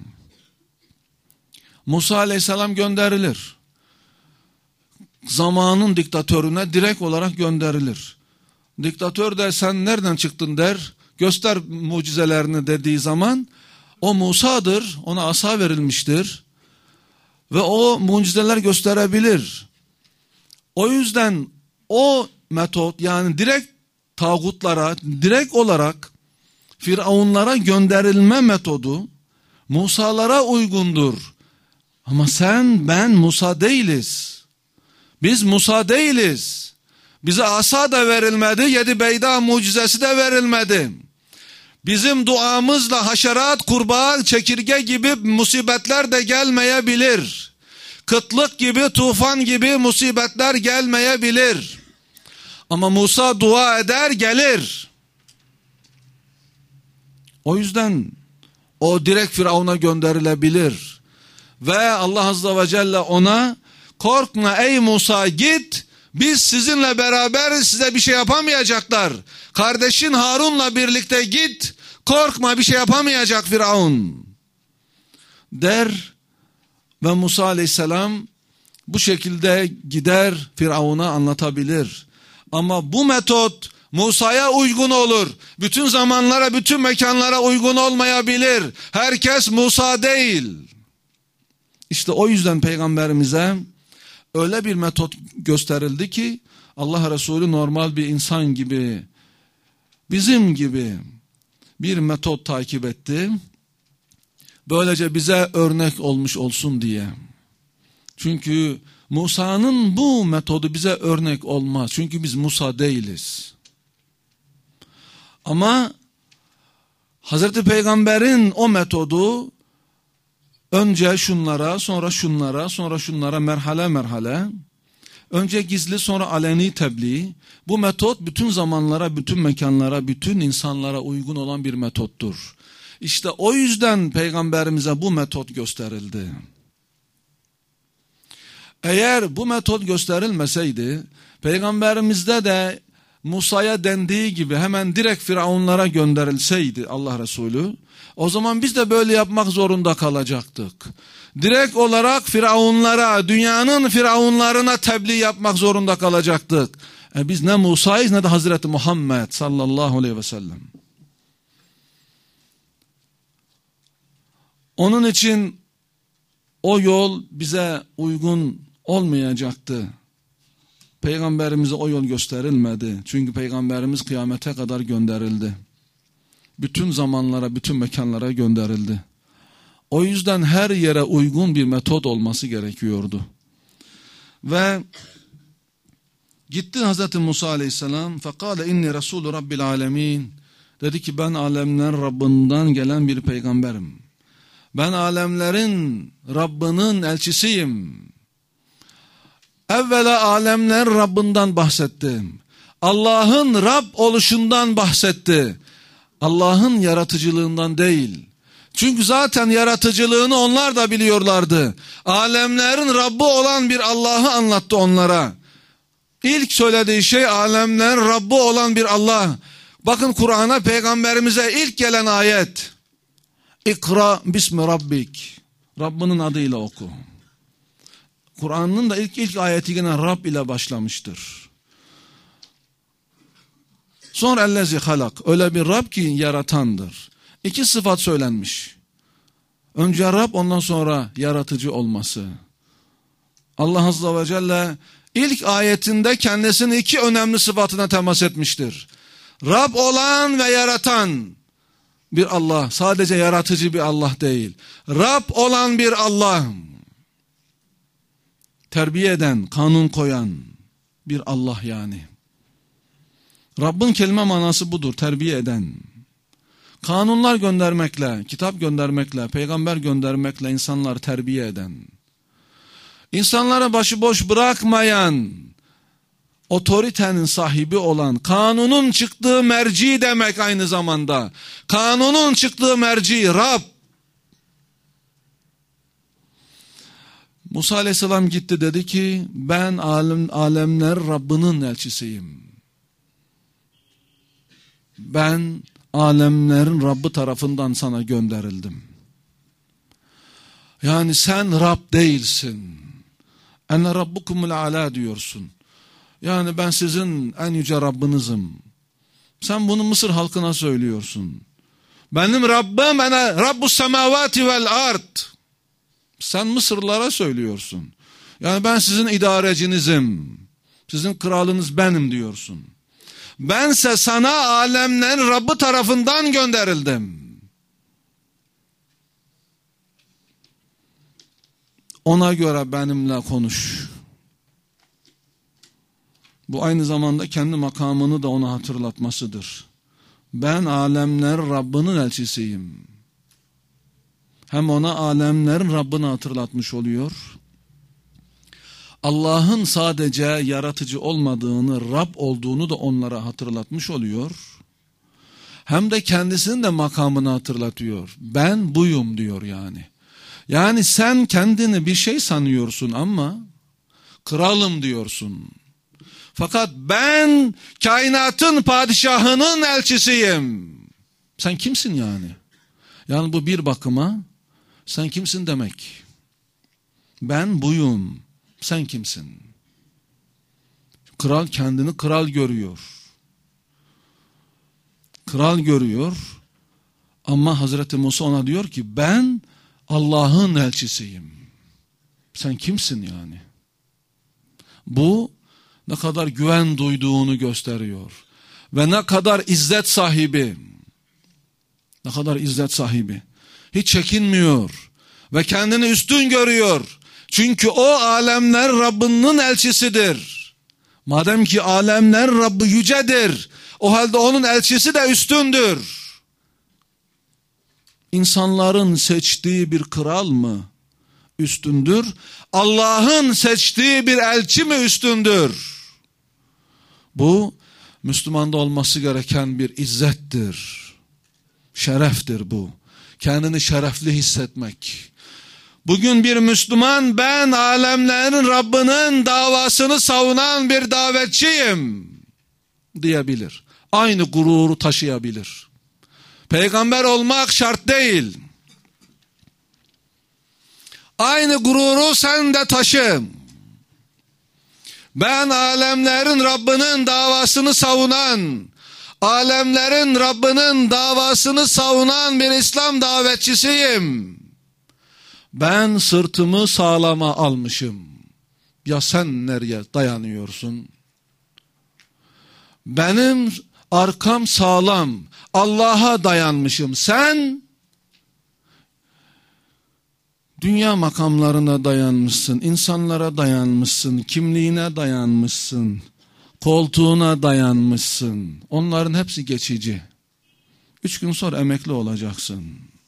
Musa aleyhisselam gönderilir. Zamanın diktatörüne direkt olarak gönderilir. Diktatör de sen nereden çıktın der, göster mucizelerini dediği zaman o Musa'dır, ona asa verilmiştir ve o mucizeler gösterebilir. O yüzden o metot yani direkt tağutlara direkt olarak Firavunlara gönderilme metodu Musa'lara uygundur. Ama sen, ben Musa değiliz. Biz Musa değiliz. Bize asa da verilmedi, yedi beyda mucizesi de verilmedi. Bizim duamızla haşerat, kurbağa, çekirge gibi musibetler de gelmeyebilir. Kıtlık gibi, tufan gibi musibetler gelmeyebilir. Ama Musa dua eder, gelir. O yüzden o direkt Firavun'a gönderilebilir. Ve Allah Azze ve Celle ona, korkma ey Musa, git, biz sizinle beraber, size bir şey yapamayacaklar. Kardeşin Harun'la birlikte git, korkma, bir şey yapamayacak Firavun der. Ve Musa Aleyhisselam bu şekilde gider, Firavun'a anlatabilir. Ama bu metot Musa'ya uygun olur. Bütün zamanlara, bütün mekanlara uygun olmayabilir. Herkes Musa değil. İşte o yüzden Peygamberimize öyle bir metot gösterildi ki Allah Resulü normal bir insan gibi, bizim gibi bir metot takip etti. Böylece bize örnek olmuş olsun diye. Çünkü Musa'nın bu metodu bize örnek olmaz. Çünkü biz Musa değiliz. Ama Hazreti Peygamber'in o metodu önce şunlara, sonra şunlara, sonra şunlara merhale merhale, önce gizli sonra aleni tebliğ. Bu metot bütün zamanlara, bütün mekanlara, bütün insanlara uygun olan bir metottur. İşte o yüzden Peygamberimize bu metot gösterildi. Eğer bu metot gösterilmeseydi, Peygamberimizde de Musa'ya dendiği gibi hemen direkt Firavunlara gönderilseydi Allah Resulü, o zaman biz de böyle yapmak zorunda kalacaktık. Direkt olarak Firavunlara, dünyanın Firavunlarına tebliğ yapmak zorunda kalacaktık. E biz ne Musa'yız ne de Hazreti Muhammed sallallahu aleyhi ve sellem. Onun için o yol bize uygun olmayacaktı. Peygamberimize o yol gösterilmedi. Çünkü Peygamberimiz kıyamete kadar gönderildi. Bütün zamanlara, bütün mekanlara gönderildi. O yüzden her yere uygun bir metot olması gerekiyordu. Ve gitti Hazreti Musa aleyhisselam. Fekale inni Resulü Rabbil alemin. Dedi ki ben alemler Rabbinden gelen bir peygamberim. Ben alemlerin Rabbinin elçisiyim. Evvela alemler Rabbinden bahsetti. Allah'ın Rab oluşundan bahsetti. Allah'ın yaratıcılığından değil. Çünkü zaten yaratıcılığını onlar da biliyorlardı. Alemlerin Rabbi olan bir Allah'ı anlattı onlara. İlk söylediği şey alemlerin Rabbi olan bir Allah. Bakın Kur'an'a, Peygamberimize ilk gelen ayet. İkra bismi rabbik. Rabbinin adıyla oku. Kur'an'ın da ilk ilk ayeti yine Rab ile başlamıştır. Sonra ellezi halak. Öyle bir Rab ki yaratandır. İki sıfat söylenmiş. Önce Rab, ondan sonra yaratıcı olması. Allah Azze ve Celle ilk ayetinde kendisinin iki önemli sıfatına temas etmiştir. Rab olan ve yaratan bir Allah. Sadece yaratıcı bir Allah değil. Rab olan bir Allah. Terbiye eden, kanun koyan bir Allah yani. Rabbin kelime manası budur, terbiye eden. Kanunlar göndermekle, kitap göndermekle, peygamber göndermekle insanları terbiye eden. İnsanları başıboş bırakmayan, otoritenin sahibi olan, kanunun çıktığı merci demek aynı zamanda. Kanunun çıktığı merci, Rab. Musa aleyhisselam gitti, dedi ki ben alem, alemler Rabbinin elçisiyim. Ben alemlerin Rabbi tarafından sana gönderildim. Yani sen Rab değilsin. Enne Rabbukumul Ala diyorsun. Yani ben sizin en yüce Rabbinizim. Sen bunu Mısır halkına söylüyorsun. Benim Rabbim ene Rabbus semavati vel ard. Sen Mısırlılara söylüyorsun. Yani ben sizin idarecinizim. Sizin kralınız benim diyorsun. bense sana alemlerin Rabbi tarafından gönderildim. Ona göre benimle konuş. Bu aynı zamanda kendi makamını da ona hatırlatmasıdır. Ben alemlerin Rabbinin elçisiyim. Hem ona alemlerin Rabbini hatırlatmış oluyor. Allah'ın sadece yaratıcı olmadığını, Rab olduğunu da onlara hatırlatmış oluyor. Hem de kendisinin de makamını hatırlatıyor. Ben buyum diyor yani. Yani sen kendini bir şey sanıyorsun ama kralım diyorsun. Fakat ben kainatın padişahının elçisiyim. Sen kimsin yani? Yani bu bir bakıma sen kimsin demek. Ben buyum. Sen kimsin? Kral kendini kral görüyor. Kral görüyor. Ama Hazreti Musa ona diyor ki ben Allah'ın elçisiyim. Sen kimsin yani? Bu ne kadar güven duyduğunu gösteriyor. Ve ne kadar izzet sahibi. Ne kadar izzet sahibi. Hiç çekinmiyor. Ve kendini üstün görüyor. Çünkü o alemler Rabbinin elçisidir. Madem ki alemler Rabbi yücedir. O halde onun elçisi de üstündür. İnsanların seçtiği bir kral mı üstündür? Allah'ın seçtiği bir elçi mi üstündür? Bu Müslümanda olması gereken bir izzettir. Şereftir bu. Kendini şerefli hissetmek. Bugün bir Müslüman ben alemlerin Rabbinin davasını savunan bir davetçiyim diyebilir. Aynı gururu taşıyabilir. Peygamber olmak şart değil. Aynı gururu sen de taşı. Ben alemlerin Rabbinin davasını savunan, alemlerin Rabbinin davasını savunan bir İslam davetçisiyim. Ben sırtımı sağlama almışım. Ya sen nereye dayanıyorsun? Benim arkam sağlam. Allah'a dayanmışım. Sen dünya makamlarına dayanmışsın, insanlara dayanmışsın, kimliğine dayanmışsın, koltuğuna dayanmışsın. Onların hepsi geçici. Üç gün sonra emekli olacaksın.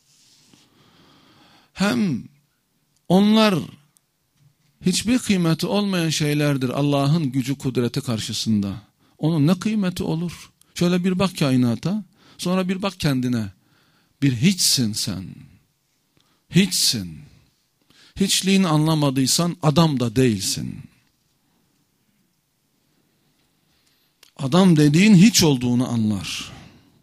Hem onlar hiçbir kıymeti olmayan şeylerdir Allah'ın gücü kudreti karşısında. Onun ne kıymeti olur? Şöyle bir bak kainata, sonra bir bak kendine. Bir hiçsin sen. Hiçsin. Hiçliğini anlamadıysan adam da değilsin. Adam dediğin hiç olduğunu anlar.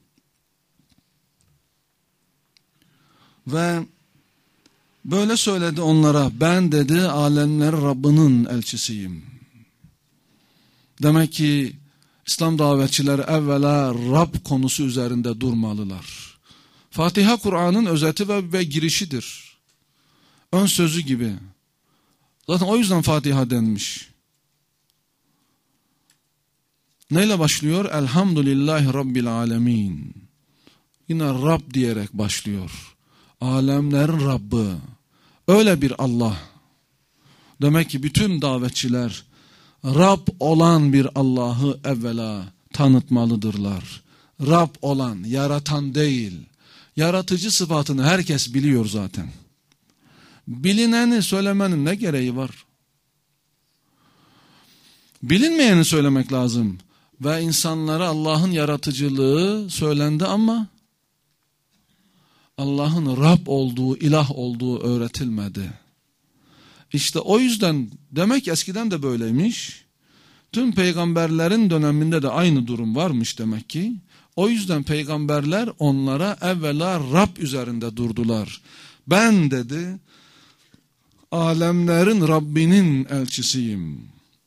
Ve böyle söyledi onlara, ben dedi alemler Rabbinin elçisiyim. Demek ki İslam davetçileri evvela Rab konusu üzerinde durmalılar. Fatiha Kur'an'ın özeti ve, ve girişidir. Ön sözü gibi. Zaten o yüzden Fatiha denmiş. Neyle başlıyor? Elhamdülillahi Rabbil alemin. Yine Rab diyerek başlıyor. Alemlerin Rabbi. Öyle bir Allah. Demek ki bütün davetçiler Rab olan bir Allah'ı evvela tanıtmalıdırlar. Rab olan, yaratan değil. Yaratıcı sıfatını herkes biliyor zaten. Bilineni söylemenin ne gereği var? Bilinmeyeni söylemek lazım. Ve insanlara Allah'ın yaratıcılığı söylendi ama Allah'ın Rab olduğu, ilah olduğu öğretilmedi. İşte o yüzden demek eskiden de böyleymiş. Tüm peygamberlerin döneminde de aynı durum varmış demek ki. O yüzden peygamberler onlara evvela Rab üzerinde durdular. Ben dedi alemlerin Rabbinin elçisiyim.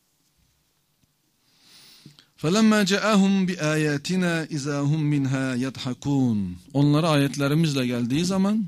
فَلَمَّا جَاءَهُمْ بِآيَاتِنَا اِذَا هُمْ مِنْهَا يَضْحَكُونَ Onlara ayetlerimizle geldiği zaman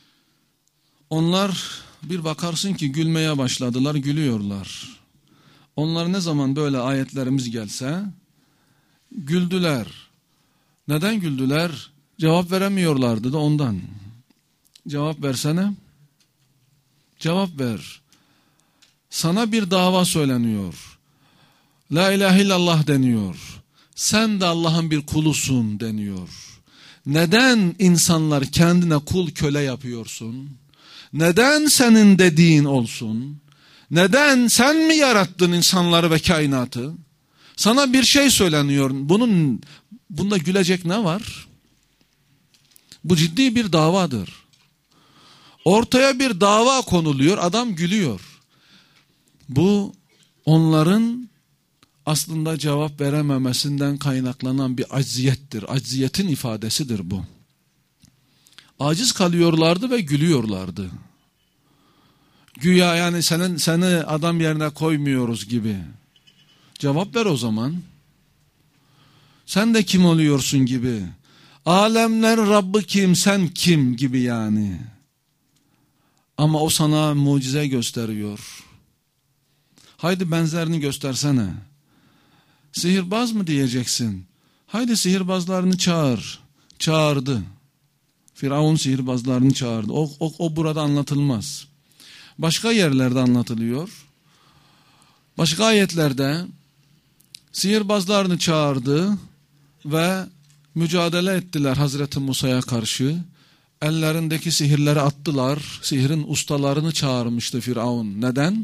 onlar bir bakarsın ki gülmeye başladılar, gülüyorlar. Onlar ne zaman böyle ayetlerimiz gelse güldüler. Neden güldüler? Cevap veremiyorlardı da ondan. Cevap versene. Cevap ver. Sana bir dava söyleniyor. La ilahe illallah deniyor. Sen de Allah'ın bir kulusun deniyor. Neden insanlar kendine kul köle yapıyorsun? Neden senin dediğin olsun? Neden sen mi yarattın insanları ve kainatı? Sana bir şey söyleniyor. Bunun bunda gülecek ne var? Bu ciddi bir davadır. Ortaya bir dava konuluyor, adam gülüyor. Bu onların aslında cevap verememesinden kaynaklanan bir acziyettir. Acziyetin ifadesidir bu. Aciz kalıyorlardı ve gülüyorlardı. Güya yani senin seni adam yerine koymuyoruz gibi. Cevap ver o zaman. Sen de kim oluyorsun gibi. Alemler Rabbi kim, sen kim gibi yani. Ama o sana mucize gösteriyor. Haydi benzerini göstersene. Sihirbaz mı diyeceksin? Haydi sihirbazlarını çağır. Çağırdı. Firavun sihirbazlarını çağırdı. O, o, o burada anlatılmaz. Başka yerlerde anlatılıyor. Başka ayetlerde sihirbazlarını çağırdı ve mücadele ettiler Hazreti Musa'ya karşı. Ellerindeki sihirleri attılar. Sihirin ustalarını çağırmıştı Firavun. Neden?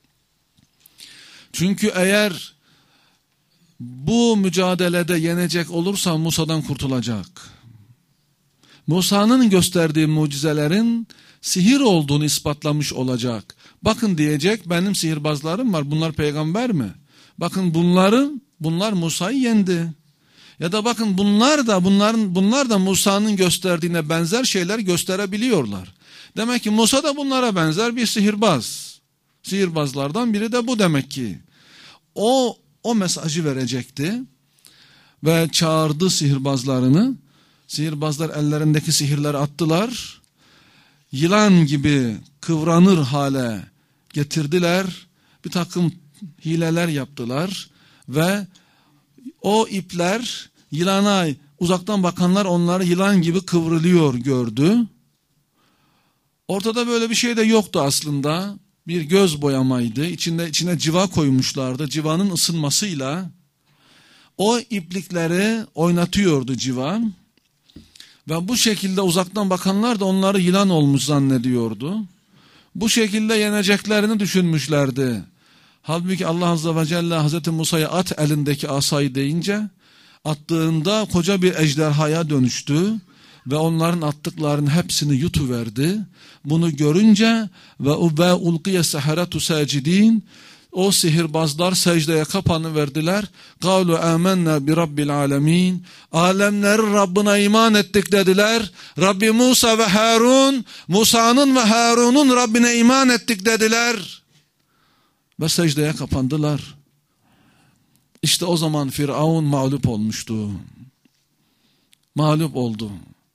Çünkü eğer bu mücadelede yenecek olursa Musa'dan kurtulacak. Musa'nın gösterdiği mucizelerin sihir olduğunu ispatlamış olacak. Bakın diyecek, benim sihirbazlarım var, bunlar peygamber mi? Bakın bunların bunlar Musa'yı yendi. Ya da bakın bunlar da bunların bunlar da Musa'nın gösterdiğine benzer şeyler gösterebiliyorlar. Demek ki Musa da bunlara benzer bir sihirbaz. Sihirbazlardan biri de bu demek ki. O o mesajı verecekti ve çağırdı sihirbazlarını. Sihirbazlar ellerindeki sihirleri attılar. Yılan gibi kıvranır hale getirdiler. Bir takım hileler yaptılar ve o ipler yılana, uzaktan bakanlar onları yılan gibi kıvrılıyor gördü. Ortada böyle bir şey de yoktu aslında. Bir göz boyamaydı. İçinde içine civa koymuşlardı. Civanın ısınmasıyla o iplikleri oynatıyordu civa. Ve bu şekilde uzaktan bakanlar da onları yılan olmuş zannediyordu. Bu şekilde yeneceklerini düşünmüşlerdi. Halbuki Allah Azze ve Celle Hazreti Musa'ya at elindeki asayı deyince attığında koca bir ejderhaya dönüştü ve onların attıklarının hepsini yutuverdi. Bunu görünce ve ve ulqiye saharatu sacidin, o sihirbazlar secdeye kapanıverdiler. Kalu amennâ bi rabbil alemin. Alemlerin Rabbine iman ettik dediler. Rabbi Musa ve Harun, Musa'nın ve Harun'un Rabbine iman ettik dediler. Ve secdeye kapandılar. İşte o zaman Firavun mağlup olmuştu. Mağlup oldu.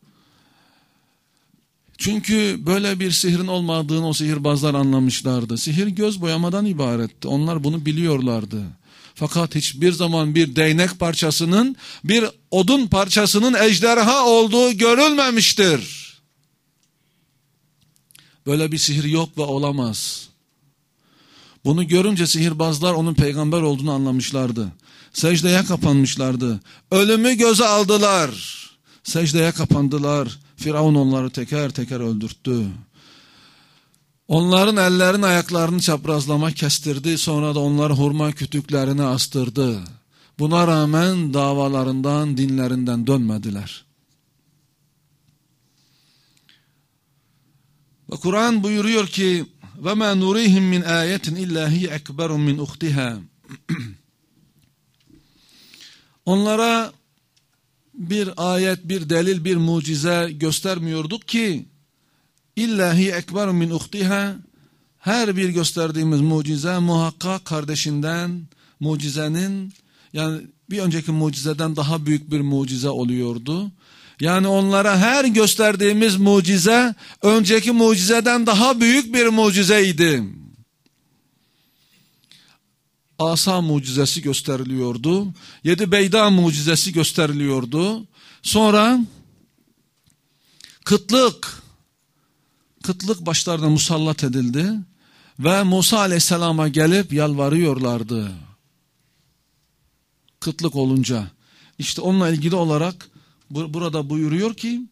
Çünkü böyle bir sihrin olmadığını o sihirbazlar anlamışlardı. Sihir göz boyamadan ibaretti. Onlar bunu biliyorlardı. Fakat hiçbir zaman bir değnek parçasının, bir odun parçasının ejderha olduğu görülmemiştir. Böyle bir sihir yok ve olamaz. Bunu görünce sihirbazlar onun peygamber olduğunu anlamışlardı. Secdeye kapanmışlardı. Ölümü göze aldılar. Secdeye kapandılar. Firavun onları teker teker öldürttü. Onların ellerini ayaklarını çaprazlama kestirdi. Sonra da onları hurma kütüklerine astırdı. Buna rağmen davalarından, dinlerinden dönmediler. Ve Kur'an buyuruyor ki وَمَا نُرِيهِمْ مِنْ آيَةٍ إِلَّا هِيَ اَكْبَرٌ مِنْ اُخْتِهَا. Onlara bir ayet, bir delil, bir mucize göstermiyorduk ki illahi ekberun min uhtiha, her bir gösterdiğimiz mucize muhakkak kardeşinden, mucizenin yani bir önceki mucizeden daha büyük bir mucize oluyordu. Yani onlara her gösterdiğimiz mucize önceki mucizeden daha büyük bir mucizeydi. asa mucizesi gösteriliyordu. Yedi beyda mucizesi gösteriliyordu. Sonra kıtlık, kıtlık başlarına musallat edildi ve Musa aleyhisselama gelip yalvarıyorlardı. Kıtlık olunca. İşte onunla ilgili olarak burada buyuruyor ki,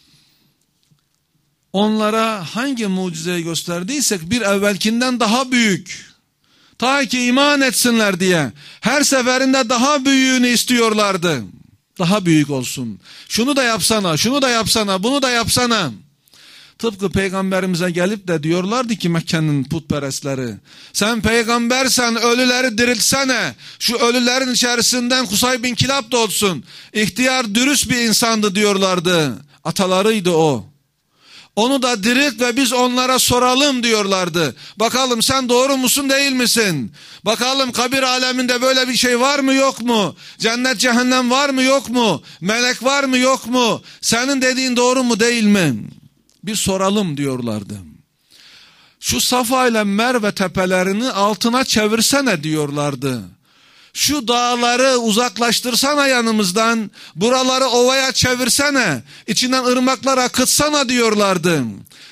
onlara hangi mucizeyi gösterdiysek bir evvelkinden daha büyük. Ta ki iman etsinler diye. Her seferinde daha büyüğünü istiyorlardı. Daha büyük olsun. Şunu da yapsana, şunu da yapsana, bunu da yapsana. Tıpkı peygamberimize gelip de diyorlardı ki Mekke'nin putperestleri, sen peygambersen ölüleri diriltsene, şu ölülerin içerisinden Kusay bin Kilab da olsun, ihtiyar dürüst bir insandı diyorlardı, atalarıydı o. Onu da dirilt ve biz onlara soralım diyorlardı. Bakalım sen doğru musun değil misin? Bakalım kabir aleminde böyle bir şey var mı yok mu? Cennet cehennem var mı yok mu? Melek var mı yok mu? Senin dediğin doğru mu değil mi? Bir soralım diyorlardı. Şu Safa ile Merve tepelerini altına çevirsene diyorlardı. Şu dağları uzaklaştırsana yanımızdan, buraları ovaya çevirsene, içinden ırmaklar akıtsana diyorlardı.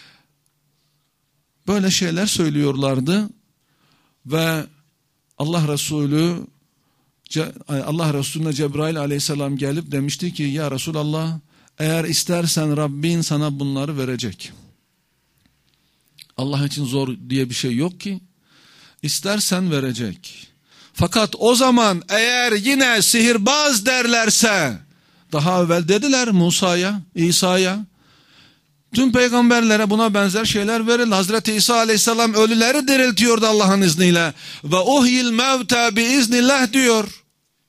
Böyle şeyler söylüyorlardı ve Allah Resulü Allah Resulüne Cebrail aleyhisselam gelip demişti ki, ya Resulallah, eğer istersen Rabbin sana bunları verecek. Allah için zor diye bir şey yok ki, istersen verecek. Fakat o zaman eğer yine sihirbaz derlerse, daha evvel dediler Musa'ya, İsa'ya, tüm peygamberlere buna benzer şeyler verildi. Hazreti İsa aleyhisselam ölüleri diriltiyordu Allah'ın izniyle. Ve uhyil mevte biiznillah diyor.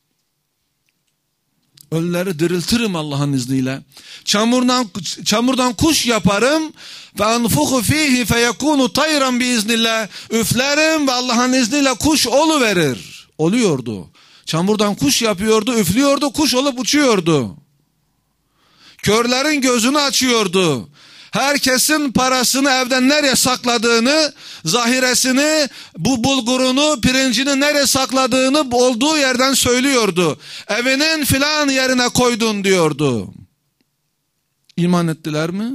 Ölüleri diriltirim Allah'ın izniyle. Çamurdan çamurdan kuş yaparım ve anfuhu fihi feyekunu tayran biiznillah. Üflerim ve Allah'ın izniyle kuş oluverir. Oluyordu. Çamurdan kuş yapıyordu, üflüyordu, kuş olup uçuyordu. Körlerin gözünü açıyordu. Herkesin parasını evden nereye sakladığını, zahiresini, bu bulgurunu, pirincini nereye sakladığını olduğu yerden söylüyordu. Evinin filan yerine koydun diyordu. İman ettiler mi?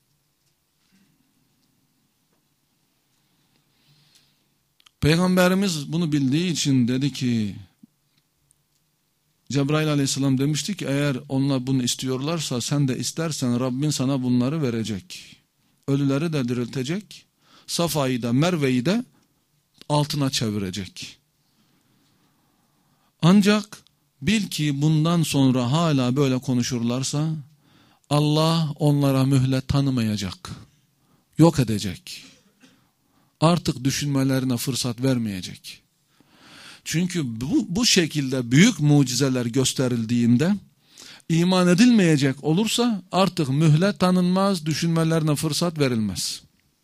Peygamberimiz bunu bildiği için dedi ki, Cebrail aleyhisselam demişti ki, eğer onlar bunu istiyorlarsa sen de istersen Rabbin sana bunları verecek. Ölüleri de diriltecek, Safa'yı da Merve'yi de altına çevirecek. Ancak bil ki bundan sonra hala böyle konuşurlarsa Allah onlara mühlet tanımayacak, yok edecek. Artık düşünmelerine fırsat vermeyecek. Çünkü bu, bu şekilde büyük mucizeler gösterildiğinde iman edilmeyecek olursa artık mühlet tanınmaz, düşünmelerine fırsat verilmez.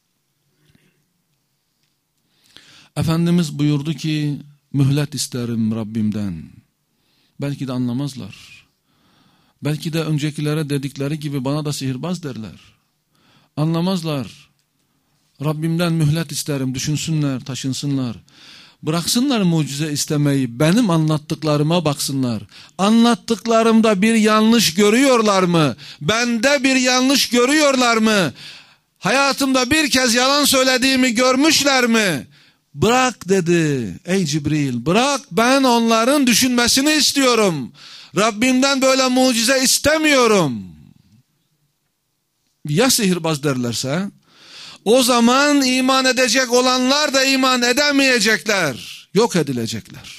Efendimiz buyurdu ki, mühlet isterim Rabbimden. Belki de anlamazlar. Belki de öncekilere dedikleri gibi bana da sihirbaz derler. Anlamazlar. Rabbimden mühlet isterim, düşünsünler, taşınsınlar. Bıraksınlar mucize istemeyi, benim anlattıklarıma baksınlar. Anlattıklarımda bir yanlış görüyorlar mı? Bende bir yanlış görüyorlar mı? Hayatımda bir kez yalan söylediğimi görmüşler mi? Bırak dedi ey Cibril, bırak, ben onların düşünmesini istiyorum. Rabbimden böyle mucize istemiyorum. Ya sihirbaz derlerse? O zaman iman edecek olanlar da iman edemeyecekler. Yok edilecekler.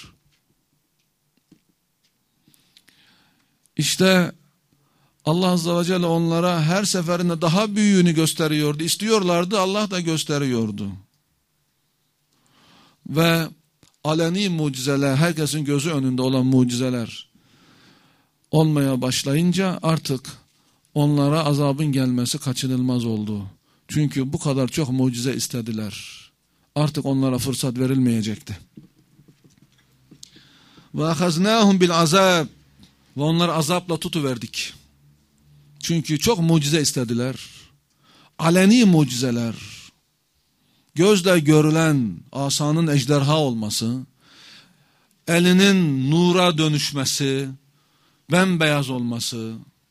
İşte Allah Azze ve Celle onlara her seferinde daha büyüğünü gösteriyordu. İstiyorlardı, Allah da gösteriyordu. Ve aleni mucizeler, herkesin gözü önünde olan mucizeler olmaya başlayınca artık onlara azabın gelmesi kaçınılmaz oldu. Çünkü bu kadar çok mucize istediler. Artık onlara fırsat verilmeyecekti. Ve ahaznahum bil azab. Ve onları azapla tutuverdik. Çünkü çok mucize istediler. Aleni mucizeler. Gözle görülen asanın ejderha olması, elinin nura dönüşmesi, bembeyaz olması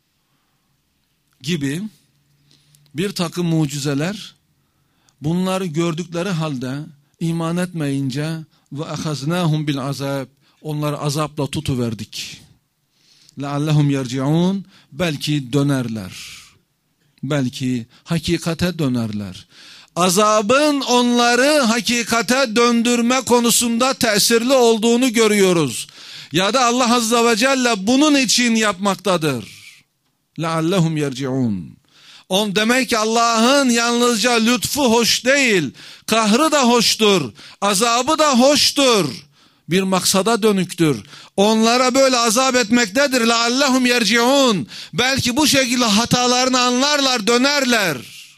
gibi bir takım mucizeler, bunları gördükleri halde iman etmeyince ve ahaznahum bil azab, onları azapla tutuverdik. Leallehum yerciun, belki dönerler. Belki hakikate dönerler. Azabın onları hakikate döndürme konusunda tesirli olduğunu görüyoruz. Ya da Allah Azze ve Celle bunun için yapmaktadır. Leallehum yerciun. On demek ki Allah'ın yalnızca lütfu hoş değil, kahrı da hoştur, azabı da hoştur. Bir maksada dönüktür. Onlara böyle azap etmektedir. Leallehum yerciun. Belki bu şekilde hatalarını anlarlar, dönerler.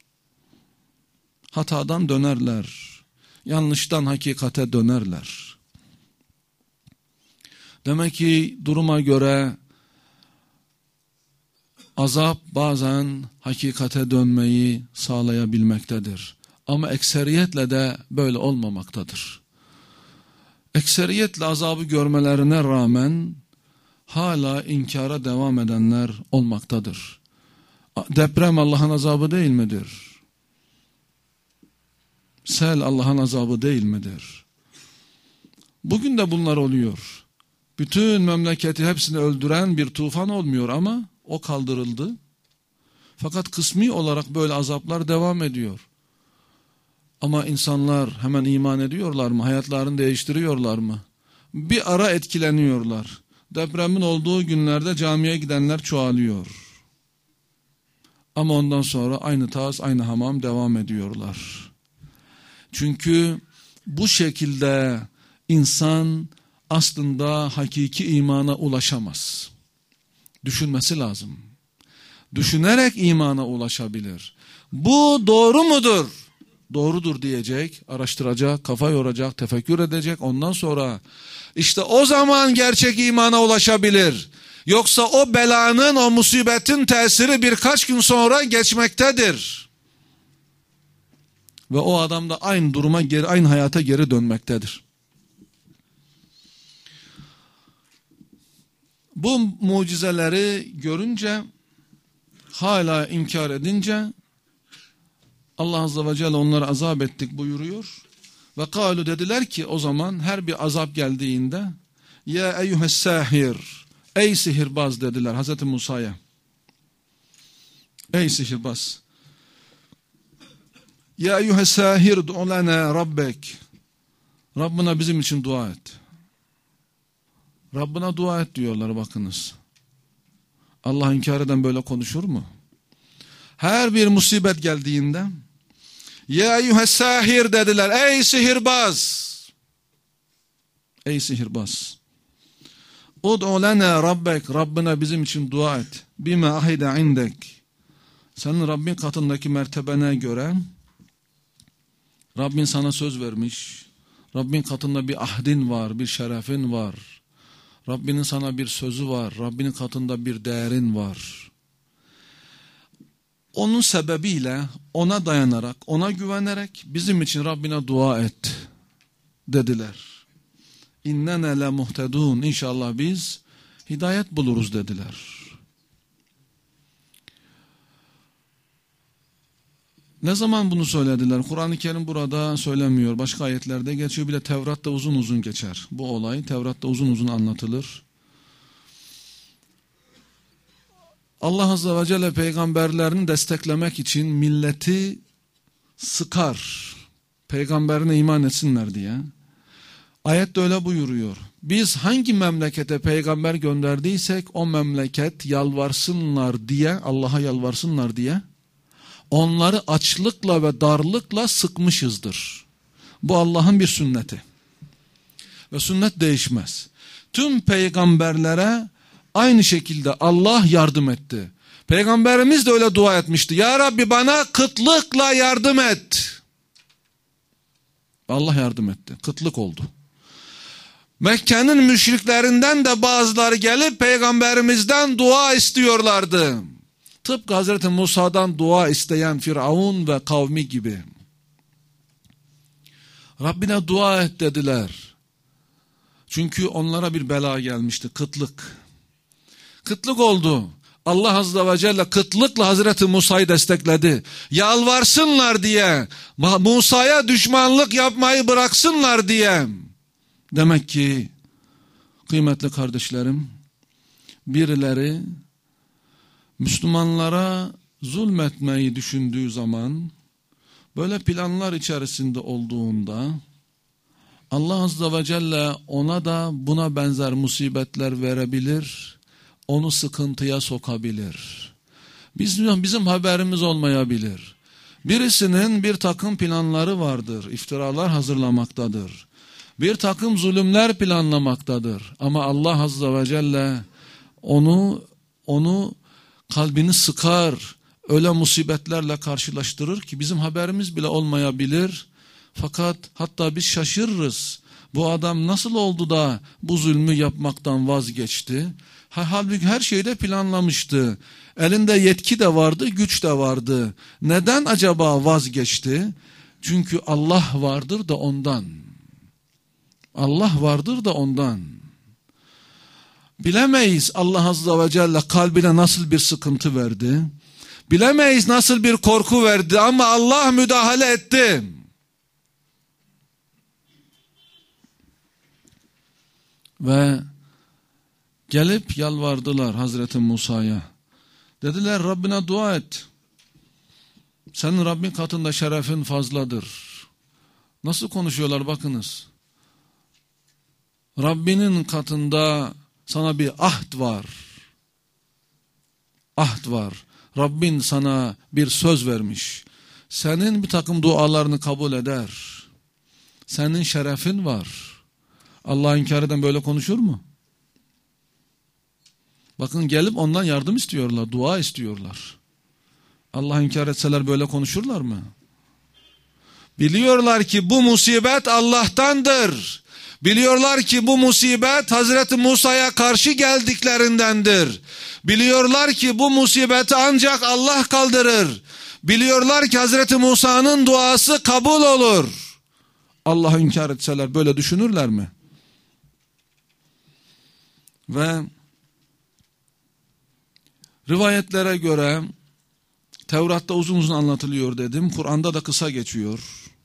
Hatadan dönerler. Yanlıştan hakikate dönerler. Demek ki duruma göre azap bazen hakikate dönmeyi sağlayabilmektedir. Ama ekseriyetle de böyle olmamaktadır. Ekseriyetle azabı görmelerine rağmen hala inkara devam edenler olmaktadır. Deprem Allah'ın azabı değil midir? Sel Allah'ın azabı değil midir? Bugün de bunlar oluyor. Bütün memleketi hepsini öldüren bir tufan olmuyor ama o kaldırıldı. Fakat kısmi olarak böyle azaplar devam ediyor. Ama insanlar hemen iman ediyorlar mı? Hayatlarını değiştiriyorlar mı? Bir ara etkileniyorlar. Depremin olduğu günlerde camiye gidenler çoğalıyor. Ama ondan sonra aynı taz, aynı hamam devam ediyorlar. Çünkü bu şekilde insan aslında hakiki imana ulaşamaz. Düşünmesi lazım. Düşünerek imana ulaşabilir. Bu doğru mudur? Doğrudur diyecek, araştıracak, kafa yoracak, tefekkür edecek. Ondan sonra işte o zaman gerçek imana ulaşabilir. Yoksa o belanın, o musibetin tesiri birkaç gün sonra geçmektedir. Ve o adam da aynı duruma geri, aynı hayata geri dönmektedir. Bu mucizeleri görünce, hala inkar edince Allah Azze ve Celle onları azap ettik buyuruyor. Ve kâlu dediler ki o zaman her bir azap geldiğinde ya eyyuhes sahir, ey sihirbaz dediler Hazreti Musa'ya. Ey sihirbaz. Ya eyyuhes sahir du'u lana rabbek. Rabbına bizim için dua et. Rabbına dua et diyorlar bakınız. Allah inkar eden böyle konuşur mu? Her bir musibet geldiğinde ya eyyuhes sahir dediler. Ey sihirbaz. Ey sihirbaz. Ud'u lana rabbek. Rabbına bizim için dua et. Bima ahide indek. Senin Rabbin katındaki mertebene göre Rabbin sana söz vermiş. Rabbin katında bir ahdin var, bir şerefin var. Rabbinin sana bir sözü var. Rabbinin katında bir değerin var. Onun sebebiyle ona dayanarak, ona güvenerek bizim için Rabbine dua et dediler. İnnene le muhtedun. İnşallah biz hidayet buluruz dediler. Ne zaman bunu söylediler? Kur'an-ı Kerim burada söylemiyor. Başka ayetlerde geçiyor. Bir de Tevrat'ta uzun uzun geçer. Bu olay Tevrat'ta uzun uzun anlatılır. Allah Azze ve Celle peygamberlerini desteklemek için milleti sıkar. Peygamberine iman etsinler diye. Ayette öyle buyuruyor. Biz hangi memlekete peygamber gönderdiysek o memleket yalvarsınlar diye, Allah'a yalvarsınlar diye onları açlıkla ve darlıkla sıkmışızdır. Bu Allah'ın bir sünneti. Ve sünnet değişmez. Tüm peygamberlere aynı şekilde Allah yardım etti. Peygamberimiz de öyle dua etmişti. Ya Rabbi bana kıtlıkla yardım et. Allah yardım etti. Kıtlık oldu. Mekke'nin müşriklerinden de bazıları gelip peygamberimizden dua istiyorlardı. Tıpkı Hazreti Musa'dan dua isteyen Firavun ve kavmi gibi. Rabbine dua et dediler. Çünkü onlara bir bela gelmişti, kıtlık. Kıtlık oldu. Allah Azze ve Celle kıtlıkla Hazreti Musa'yı destekledi. Yalvarsınlar diye, Musa'ya düşmanlık yapmayı bıraksınlar diye. Demek ki kıymetli kardeşlerim, birileri Müslümanlara zulmetmeyi düşündüğü zaman, böyle planlar içerisinde olduğunda, Allah Azze ve Celle ona da buna benzer musibetler verebilir, onu sıkıntıya sokabilir. Bizim, bizim haberimiz olmayabilir. Birisinin bir takım planları vardır, iftiralar hazırlamaktadır. Bir takım zulümler planlamaktadır. Ama Allah Azze ve Celle onu, onu kalbini sıkar, öyle musibetlerle karşılaştırır ki bizim haberimiz bile olmayabilir. Fakat hatta biz şaşırırız. Bu adam nasıl oldu da bu zulmü yapmaktan vazgeçti? Halbuki her şeyi de planlamıştı. Elinde yetki de vardı, güç de vardı. Neden acaba vazgeçti? Çünkü Allah vardır da ondan. Allah vardır da ondan. Bilemeyiz Allah Azze ve Celle kalbine nasıl bir sıkıntı verdi. Bilemeyiz nasıl bir korku verdi ama Allah müdahale etti. Ve gelip yalvardılar Hazreti Musa'ya. Dediler Rabbine dua et. Senin Rabbin katında şerefin fazladır. Nasıl konuşuyorlar bakınız. Rabbinin katında sana bir ahd var. Ahd var. Rabbin sana bir söz vermiş. Senin bir takım dualarını kabul eder. Senin şerefin var. Allah'ı inkar eden böyle konuşur mu? Bakın gelip ondan yardım istiyorlar, dua istiyorlar. Allah'ı inkar etseler böyle konuşurlar mı? Biliyorlar ki bu musibet Allah'tandır. Biliyorlar ki bu musibet Hazreti Musa'ya karşı geldiklerindendir. Biliyorlar ki bu musibeti ancak Allah kaldırır. Biliyorlar ki Hazreti Musa'nın duası kabul olur. Allah'ı inkar etseler böyle düşünürler mi? Ve rivayetlere göre Tevrat'ta uzun uzun anlatılıyor dedim. Kur'an'da da kısa geçiyor.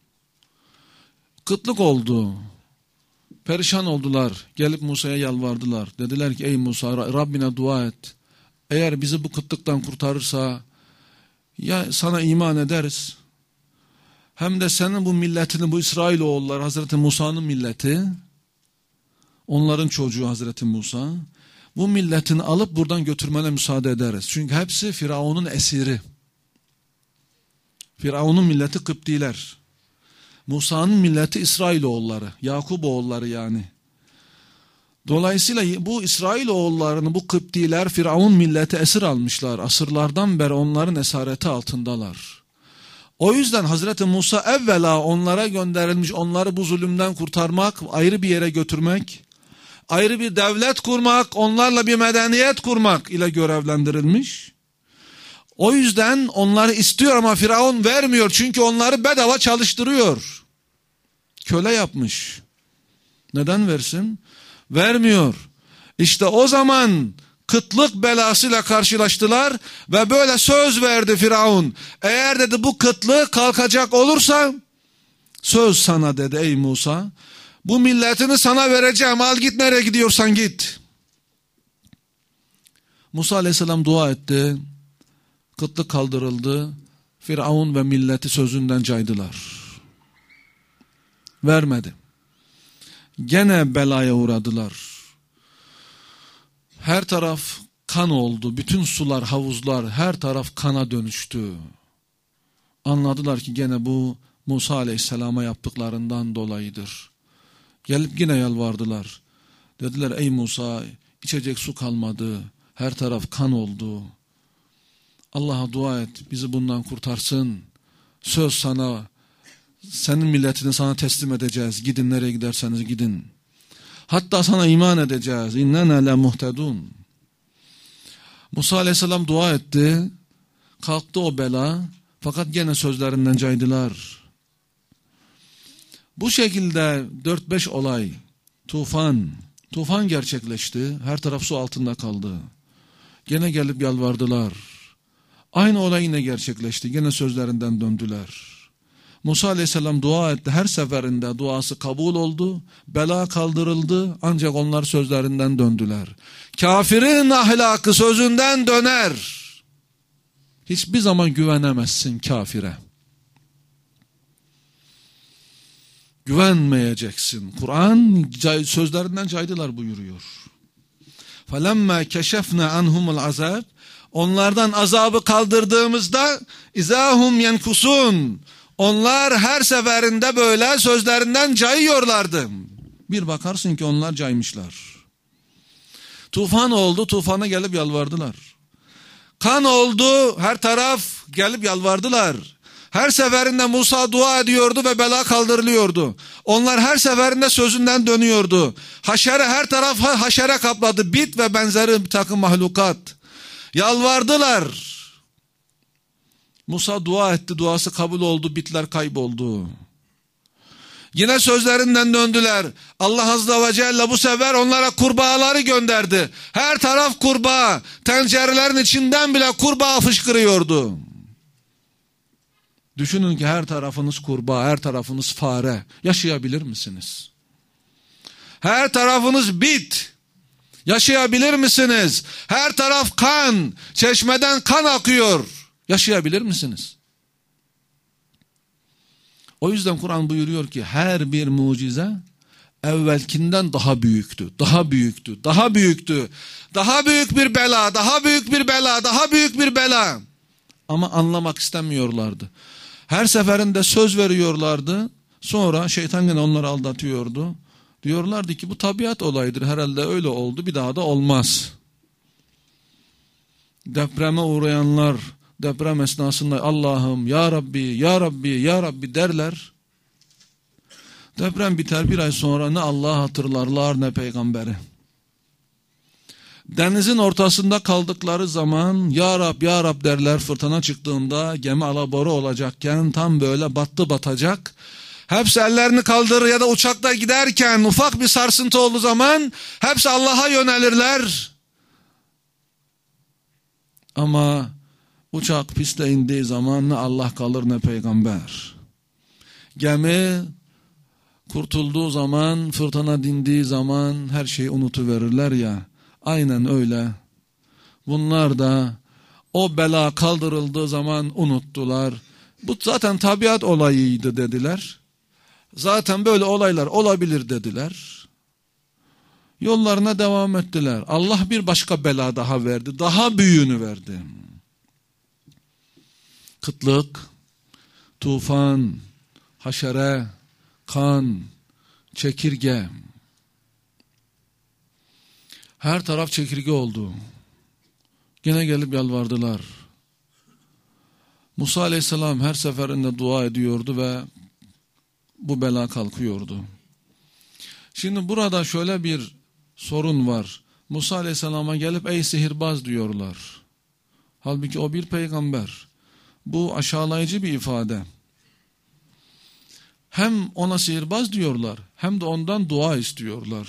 Kıtlık oldu. Perişan oldular. Gelip Musa'ya yalvardılar. Dediler ki ey Musa Rabbine dua et. Eğer bizi bu kıtlıktan kurtarırsa ya sana iman ederiz. Hem de senin bu milletini, bu İsrailoğulları, Hazreti Musa'nın milleti, onların çocuğu Hazreti Musa, bu milletini alıp buradan götürmene müsaade ederiz. Çünkü hepsi Firavun'un esiri. Firavun'un milleti Kıptiler. Musa'nın milleti İsrailoğulları, Yakuboğulları yani. Dolayısıyla bu İsrailoğullarını, bu Kıptiler Firavun milleti esir almışlar. Asırlardan beri onların esareti altındalar. O yüzden Hazreti Musa evvela onlara gönderilmiş, onları bu zulümden kurtarmak, ayrı bir yere götürmek, ayrı bir devlet kurmak, onlarla bir medeniyet kurmak ile görevlendirilmiş. O yüzden onları istiyor ama Firavun vermiyor. Çünkü onları bedava çalıştırıyor. Köle yapmış. Neden versin? Vermiyor. İşte o zaman kıtlık belasıyla karşılaştılar ve böyle söz verdi Firavun. Eğer dedi bu kıtlık kalkacak olursa söz sana dedi ey Musa. Bu milletini sana vereceğim. Al git nereye gidiyorsan git. Musa aleyhisselam dua etti. Kıtlık kaldırıldı. Firavun ve milleti sözünden caydılar. Vermedi. Gene belaya uğradılar. Her taraf kan oldu. Bütün sular, havuzlar, her taraf kana dönüştü. Anladılar ki gene bu Musa aleyhisselama yaptıklarından dolayıdır. Gelip yine yalvardılar. Dediler ey Musa içecek su kalmadı. Her taraf kan oldu. Allah'a dua et bizi bundan kurtarsın. Söz sana, senin milletini sana teslim edeceğiz. Gidin nereye giderseniz gidin. Hatta sana iman edeceğiz. İnnena le muhtedun. Musa aleyhisselam dua etti. Kalktı o bela. Fakat gene sözlerinden caydılar. Bu şekilde dört beş olay Tufan. Tufan gerçekleşti. Her taraf su altında kaldı. Gene gelip yalvardılar. Aynı olay yine gerçekleşti. Gene sözlerinden döndüler. Musa aleyhisselam dua etti. Her seferinde duası kabul oldu. Bela kaldırıldı. Ancak onlar sözlerinden döndüler. Kafirin ahlakı sözünden döner. Hiçbir zaman güvenemezsin kafire. Güvenmeyeceksin. Kur'an sözlerinden caydılar buyuruyor. فَلَمَّا كَشَفْنَا عَنْهُمُ الْعَذَابِ Onlardan azabı kaldırdığımızda izahum yenkusun. Onlar her seferinde böyle sözlerinden cayıyorlardı. Bir bakarsın ki onlar caymışlar. Tufan oldu, tufana gelip yalvardılar. Kan oldu, her taraf gelip yalvardılar. Her seferinde Musa dua ediyordu ve bela kaldırılıyordu. Onlar her seferinde sözünden dönüyordu. Haşere, her taraf haşere kapladı. Bit ve benzeri bir takım mahlukat. Yalvardılar. Musa dua etti, duası kabul oldu, bitler kayboldu. Yine sözlerinden döndüler. Allah Azze ve Celle bu sefer onlara kurbağaları gönderdi. Her taraf kurbağa. Tencerelerin içinden bile kurbağa fışkırıyordu. Düşünün ki her tarafınız kurbağa, her tarafınız fare. Yaşayabilir misiniz? Her tarafınız bit. Yaşayabilir misiniz? Her taraf kan. Çeşmeden kan akıyor. Yaşayabilir misiniz? O yüzden Kur'an buyuruyor ki her bir mucize evvelkinden daha büyüktü, daha büyüktü, daha büyüktü. Daha büyük bir bela, daha büyük bir bela, daha büyük bir bela. Ama anlamak istemiyorlardı. Her seferinde söz veriyorlardı. Sonra şeytan yine onları aldatıyordu. Diyorlardı ki bu tabiat olayıdır. Herhalde öyle oldu. Bir daha da olmaz. Depreme uğrayanlar deprem esnasında Allah'ım ya Rabbi, ya Rabbi, ya Rabbi derler. Deprem biter, bir ay sonra ne Allah'ı hatırlarlar ne peygamberi. Denizin ortasında kaldıkları zaman ya Rab, ya Rab derler, fırtına çıktığında gemi alabora olacakken tam böyle battı batacak. Hepsi ellerini kaldırır ya da uçakta giderken ufak bir sarsıntı olduğu zaman hepsi Allah'a yönelirler. Ama uçak piste indiği zaman ne Allah kalır ne peygamber. Gemi kurtulduğu zaman, fırtına dindiği zaman her şeyi unutuverirler ya. Aynen öyle. Bunlar da o bela kaldırıldığı zaman unuttular. Bu zaten tabiat olayıydı dediler. Zaten böyle olaylar olabilir dediler. Yollarına devam ettiler. Allah bir başka bela daha verdi. Daha büyüğünü verdi. Kıtlık, tufan, haşere, kan, çekirge. Her taraf çekirge oldu. Gene gelip yalvardılar. Musa aleyhisselam her seferinde dua ediyordu ve bu bela kalkıyordu. Şimdi burada şöyle bir sorun var. Musa aleyhisselama gelip ey sihirbaz diyorlar. Halbuki o bir peygamber. Bu aşağılayıcı bir ifade. Hem ona sihirbaz diyorlar hem de ondan dua istiyorlar.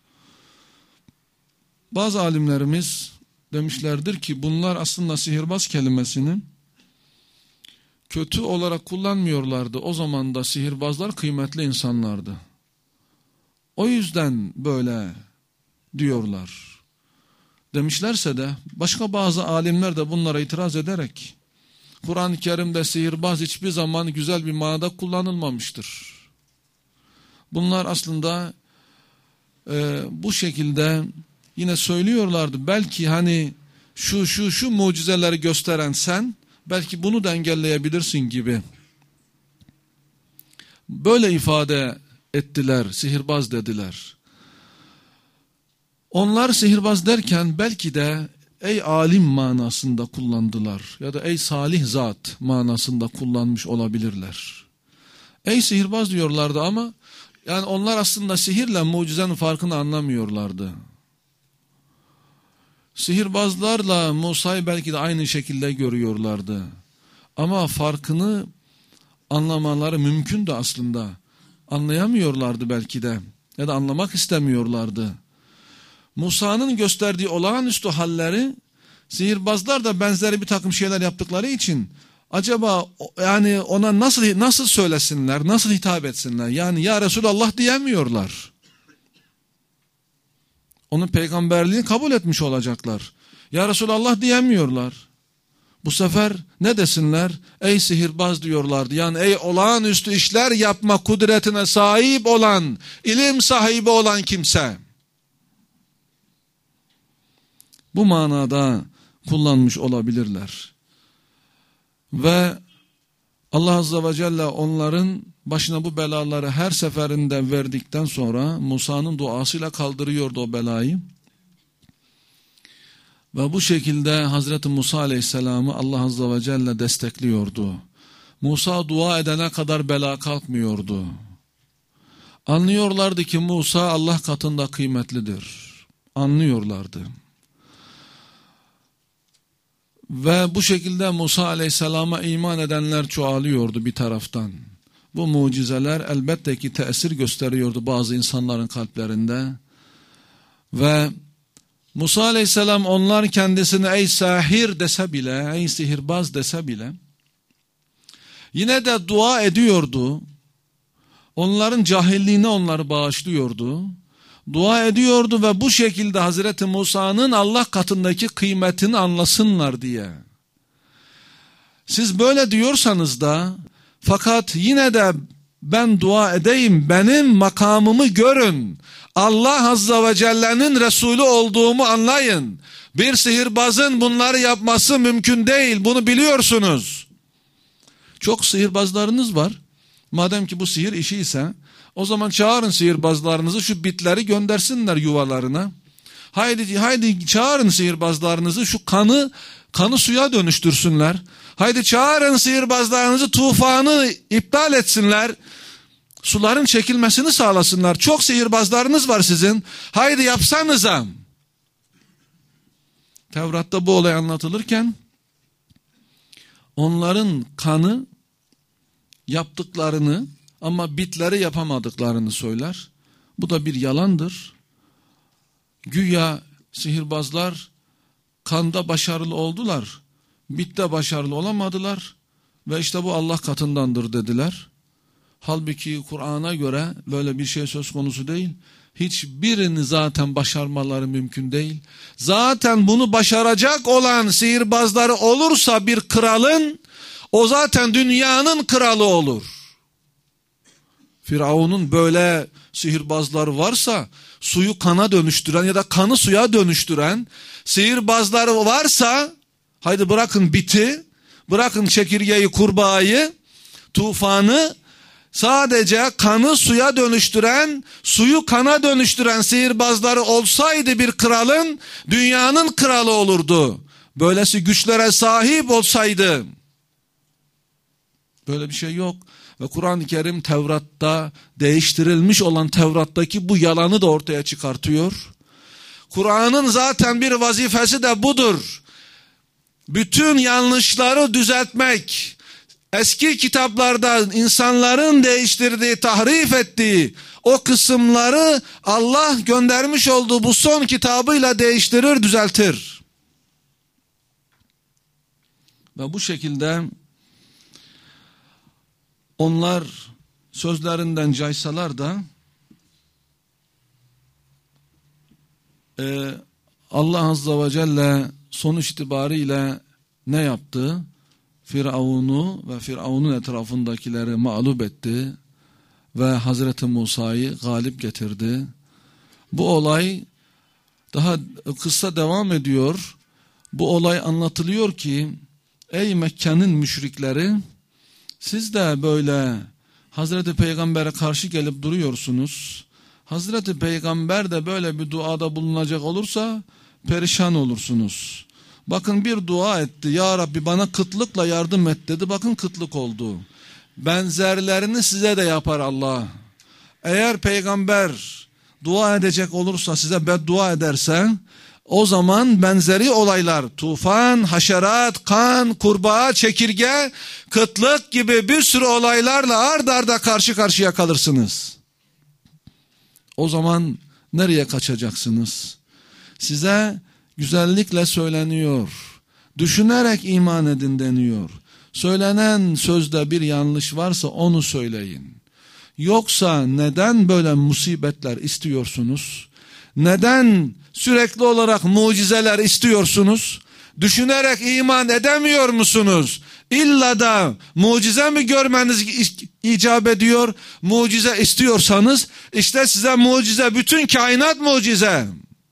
Bazı alimlerimiz demişlerdir ki bunlar aslında sihirbaz kelimesini kötü olarak kullanmıyorlardı. O zaman da sihirbazlar kıymetli insanlardı. O yüzden böyle diyorlar. Demişlerse de başka bazı alimler de bunlara itiraz ederek Kur'an-ı Kerim'de sihirbaz hiçbir zaman güzel bir manada kullanılmamıştır. Bunlar aslında e, bu şekilde yine söylüyorlardı. Belki hani şu şu şu mucizeleri gösteren sen belki bunu da engelleyebilirsin gibi. Böyle ifade ettiler, sihirbaz dediler. Onlar sihirbaz derken belki de ey alim manasında kullandılar ya da ey salih zat manasında kullanmış olabilirler. Ey sihirbaz diyorlardı ama yani onlar aslında sihirle mucizenin farkını anlamıyorlardı. Sihirbazlarla Musa'yı belki de aynı şekilde görüyorlardı. Ama farkını anlamaları mümkün de aslında. Anlayamıyorlardı belki de. ya da anlamak istemiyorlardı. Musa'nın gösterdiği olağanüstü halleri, sihirbazlar da benzeri bir takım şeyler yaptıkları için acaba yani ona nasıl nasıl söylesinler, nasıl hitap etsinler? Yani ya Resulallah diyemiyorlar. Onun peygamberliğini kabul etmiş olacaklar. Ya Resulallah diyemiyorlar. Bu sefer ne desinler? Ey sihirbaz diyorlardı. Yani ey olağanüstü işler yapma kudretine sahip olan, ilim sahibi olan kimse. Bu manada kullanmış olabilirler. Ve Allah Azze ve Celle onların başına bu belaları her seferinde verdikten sonra Musa'nın duasıyla kaldırıyordu o belayı. Ve bu şekilde Hazreti Musa Aleyhisselam'ı Allah Azze ve Celle destekliyordu. Musa dua edene kadar bela kalkmıyordu. Anlıyorlardı ki Musa Allah katında kıymetlidir. Anlıyorlardı. Ve bu şekilde Musa Aleyhisselam'a iman edenler çoğalıyordu bir taraftan. Bu mucizeler elbette ki tesir gösteriyordu bazı insanların kalplerinde. Ve Musa Aleyhisselam onlar kendisine ey sahir dese bile, ey sihirbaz dese bile yine de dua ediyordu. Onların cahilliğine onları bağışlıyordu. Dua ediyordu ve bu şekilde Hazreti Musa'nın Allah katındaki kıymetini anlasınlar diye. Siz böyle diyorsanız da fakat yine de ben dua edeyim, benim makamımı görün. Allah Azze ve Celle'nin Resulü olduğumu anlayın. Bir sihirbazın bunları yapması mümkün değil. Bunu biliyorsunuz. Çok sihirbazlarınız var. Madem ki bu sihir işi ise o zaman çağırın sihirbazlarınızı, şu bitleri göndersinler yuvalarına. Haydi haydi çağırın sihirbazlarınızı, şu kanı kanı suya dönüştürsünler. Haydi çağırın sihirbazlarınızı, tufanı iptal etsinler. Suların çekilmesini sağlasınlar. Çok sihirbazlarınız var sizin. Haydi yapsanıza. Tevrat'ta bu olay anlatılırken onların kanı yaptıklarını ama bitleri yapamadıklarını söyler. Bu da bir yalandır. Güya sihirbazlar kanda başarılı oldular. Bitte başarılı olamadılar. Ve işte bu Allah katındandır dediler. Halbuki Kur'an'a göre böyle bir şey söz konusu değil. Hiçbirini zaten başarmaları mümkün değil. Zaten bunu başaracak olan sihirbazları olursa bir kralın, o zaten dünyanın kralı olur. Firavun'un böyle sihirbazları varsa, suyu kana dönüştüren ya da kanı suya dönüştüren sihirbazları varsa, haydi bırakın biti, bırakın çekirgeyi, kurbağayı, tufanı, sadece kanı suya dönüştüren, suyu kana dönüştüren sihirbazları olsaydı bir kralın, dünyanın kralı olurdu. Böylesi güçlere sahip olsaydı. Böyle bir şey yok. Ve Kur'an-ı Kerim Tevrat'ta değiştirilmiş olan Tevrat'taki bu yalanı da ortaya çıkartıyor. Kur'an'ın zaten bir vazifesi de budur. Bütün yanlışları düzeltmek. Eski kitaplarda insanların değiştirdiği, tahrif ettiği o kısımları Allah göndermiş olduğu bu son kitabıyla değiştirir, düzeltir. Ve bu şekilde onlar sözlerinden caysalar da e, Allah Azze ve Celle sonuç itibariyle ne yaptı? Firavun'u ve Firavun'un etrafındakileri mağlup etti ve Hazreti Musa'yı galip getirdi. Bu olay daha kısa devam ediyor. Bu olay anlatılıyor ki ey Mekke'nin müşrikleri, siz de böyle Hazreti Peygamber'e karşı gelip duruyorsunuz. Hazreti Peygamber de böyle bir duada bulunacak olursa perişan olursunuz. Bakın bir dua etti. Ya Rabbi bana kıtlıkla yardım et dedi. Bakın kıtlık oldu. Benzerlerini size de yapar Allah. Eğer peygamber dua edecek olursa, size beddua ederse, o zaman benzeri olaylar, tufan, haşerat, kan, kurbağa, çekirge, kıtlık gibi bir sürü olaylarla ard arda karşı karşıya kalırsınız. O zaman nereye kaçacaksınız? Size güzellikle söyleniyor. Düşünerek iman edin deniyor. Söylenen sözde bir yanlış varsa onu söyleyin. Yoksa neden böyle musibetler istiyorsunuz? Neden sürekli olarak mucizeler istiyorsunuz? Düşünerek iman edemiyor musunuz? İlla da mucize mi görmeniz icap ediyor? Mucize istiyorsanız işte size mucize, bütün kainat mucize.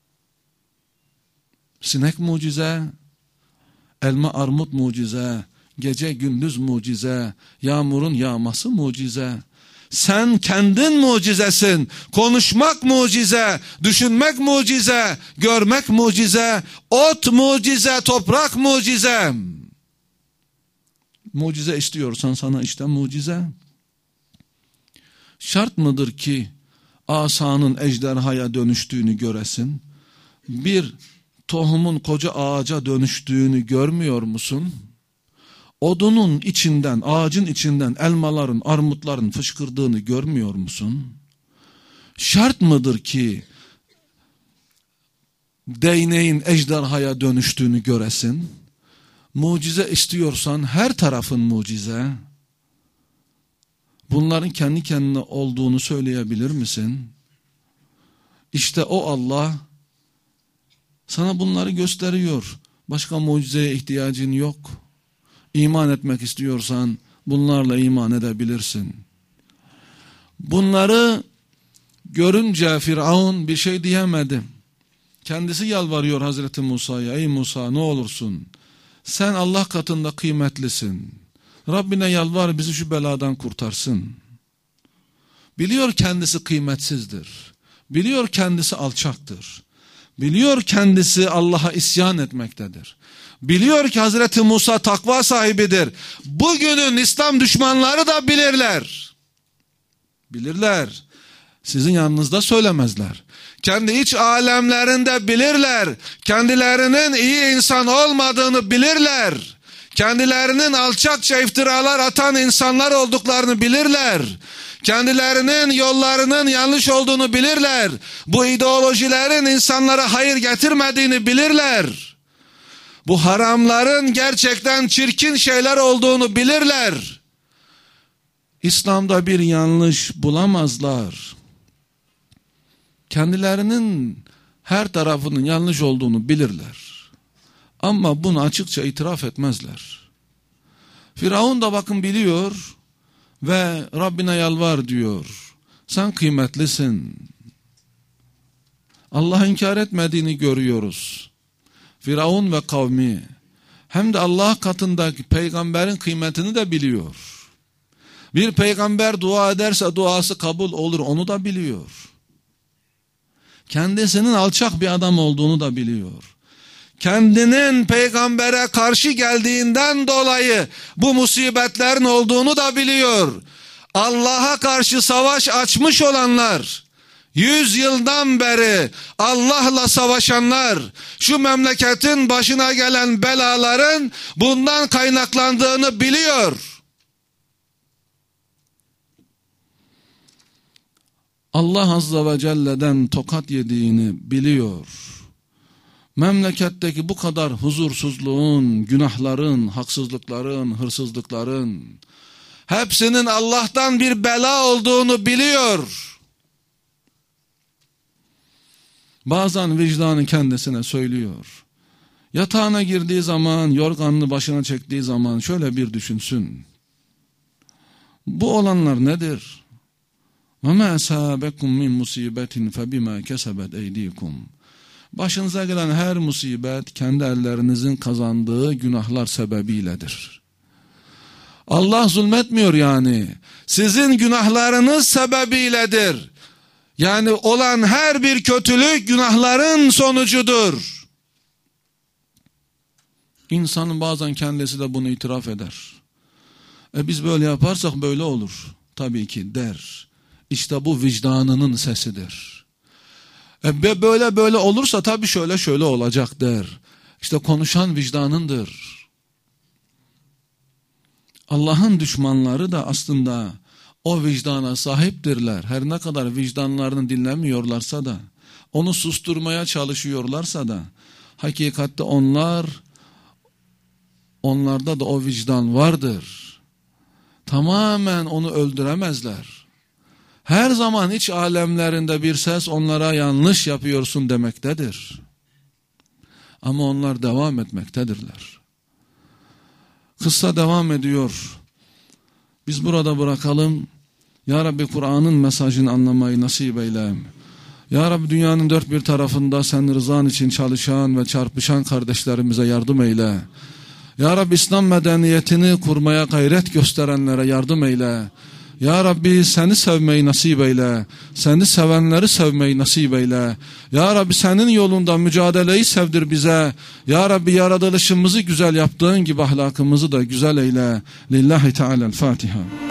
Sinek mucize, elma armut mucize, gece gündüz mucize, yağmurun yağması mucize. Sen kendin mucizesin. Konuşmak mucize, düşünmek mucize, görmek mucize, ot mucize, toprak mucize. Mucize istiyorsan sana işte mucize. Şart mıdır ki asanın ejderhaya dönüştüğünü göresin? Bir tohumun koca ağaca dönüştüğünü görmüyor musun? Odunun içinden, ağacın içinden elmaların, armutların fışkırdığını görmüyor musun? Şart mıdır ki değneğin ejderhaya dönüştüğünü göresin? Mucize istiyorsan her tarafın mucize. Bunların kendi kendine olduğunu söyleyebilir misin? İşte o Allah sana bunları gösteriyor. Başka mucizeye ihtiyacın yok. İman etmek istiyorsan bunlarla iman edebilirsin. Bunları görünce Firavun bir şey diyemedi. Kendisi yalvarıyor Hazreti Musa'ya. Ey Musa, ne olursun, sen Allah katında kıymetlisin. Rabbine yalvar, bizi şu beladan kurtarsın. Biliyor kendisi kıymetsizdir. Biliyor kendisi alçaktır. Biliyor kendisi Allah'a isyan etmektedir. Biliyor ki Hazreti Musa takva sahibidir. Bugünün İslam düşmanları da bilirler. Bilirler. Sizin yanınızda söylemezler. Kendi iç alemlerinde bilirler. Kendilerinin iyi insan olmadığını bilirler. Kendilerinin alçakça iftiralar atan insanlar olduklarını bilirler. Kendilerinin yollarının yanlış olduğunu bilirler. Bu ideolojilerin insanlara hayır getirmediğini bilirler. Bu haramların gerçekten çirkin şeyler olduğunu bilirler. İslam'da bir yanlış bulamazlar. Kendilerinin her tarafının yanlış olduğunu bilirler. Ama bunu açıkça itiraf etmezler. Firavun da bakın biliyor ve Rabbine yalvar diyor. Sen kıymetlisin. Allah inkar etmediğini görüyoruz. Firavun ve kavmi hem de Allah katındaki peygamberin kıymetini de biliyor. Bir peygamber dua ederse duası kabul olur, onu da biliyor. Kendisinin alçak bir adam olduğunu da biliyor. Kendinin peygambere karşı geldiğinden dolayı bu musibetlerin olduğunu da biliyor. Allah'a karşı savaş açmış olanlar, yüz yıldan beri Allah'la savaşanlar, şu memleketin başına gelen belaların bundan kaynaklandığını biliyor. Allah Azze ve Celle'den tokat yediğini biliyor. Memleketteki bu kadar huzursuzluğun, günahların, haksızlıkların, hırsızlıkların hepsinin Allah'tan bir bela olduğunu biliyor. Bazen vicdanı kendisine söylüyor. Yatağına girdiği zaman, yorganını başına çektiği zaman şöyle bir düşünsün. Bu olanlar nedir? وَمَا أَسَابَكُمْ مِنْ مُصِيبَةٍ فَبِمَا كَسَبَتْ اَيْدِيكُمْ Başınıza gelen her musibet kendi ellerinizin kazandığı günahlar sebebiyledir. Allah zulmetmiyor yani. Sizin günahlarınız sebebiyledir. Yani olan her bir kötülük günahların sonucudur. İnsanın bazen kendisi de bunu itiraf eder. E biz böyle yaparsak böyle olur. Tabii ki der. İşte bu vicdanının sesidir. E böyle böyle olursa tabii şöyle şöyle olacak der. İşte konuşan vicdanındır. Allah'ın düşmanları da aslında o vicdana sahiptirler. Her ne kadar vicdanlarını dinlemiyorlarsa da, onu susturmaya çalışıyorlarsa da, hakikatte onlar, onlarda da o vicdan vardır. Tamamen onu öldüremezler. Her zaman iç alemlerinde bir ses onlara yanlış yapıyorsun demektedir. Ama onlar devam etmektedirler. Kıssa devam ediyor. Biz burada bırakalım. Ya Rabbi Kur'an'ın mesajını anlamayı nasip eyle. Ya Rabbi dünyanın dört bir tarafında sen rızan için çalışan ve çarpışan kardeşlerimize yardım eyle. Ya Rabbi İslam medeniyetini kurmaya gayret gösterenlere yardım eyle. Ya Rabbi seni sevmeyi nasip eyle. Seni sevenleri sevmeyi nasip eyle. Ya Rabbi senin yolunda mücadeleyi sevdir bize. Ya Rabbi yaratılışımızı güzel yaptığın gibi ahlakımızı da güzel eyle. Lillahi Teala'l-Fatiha.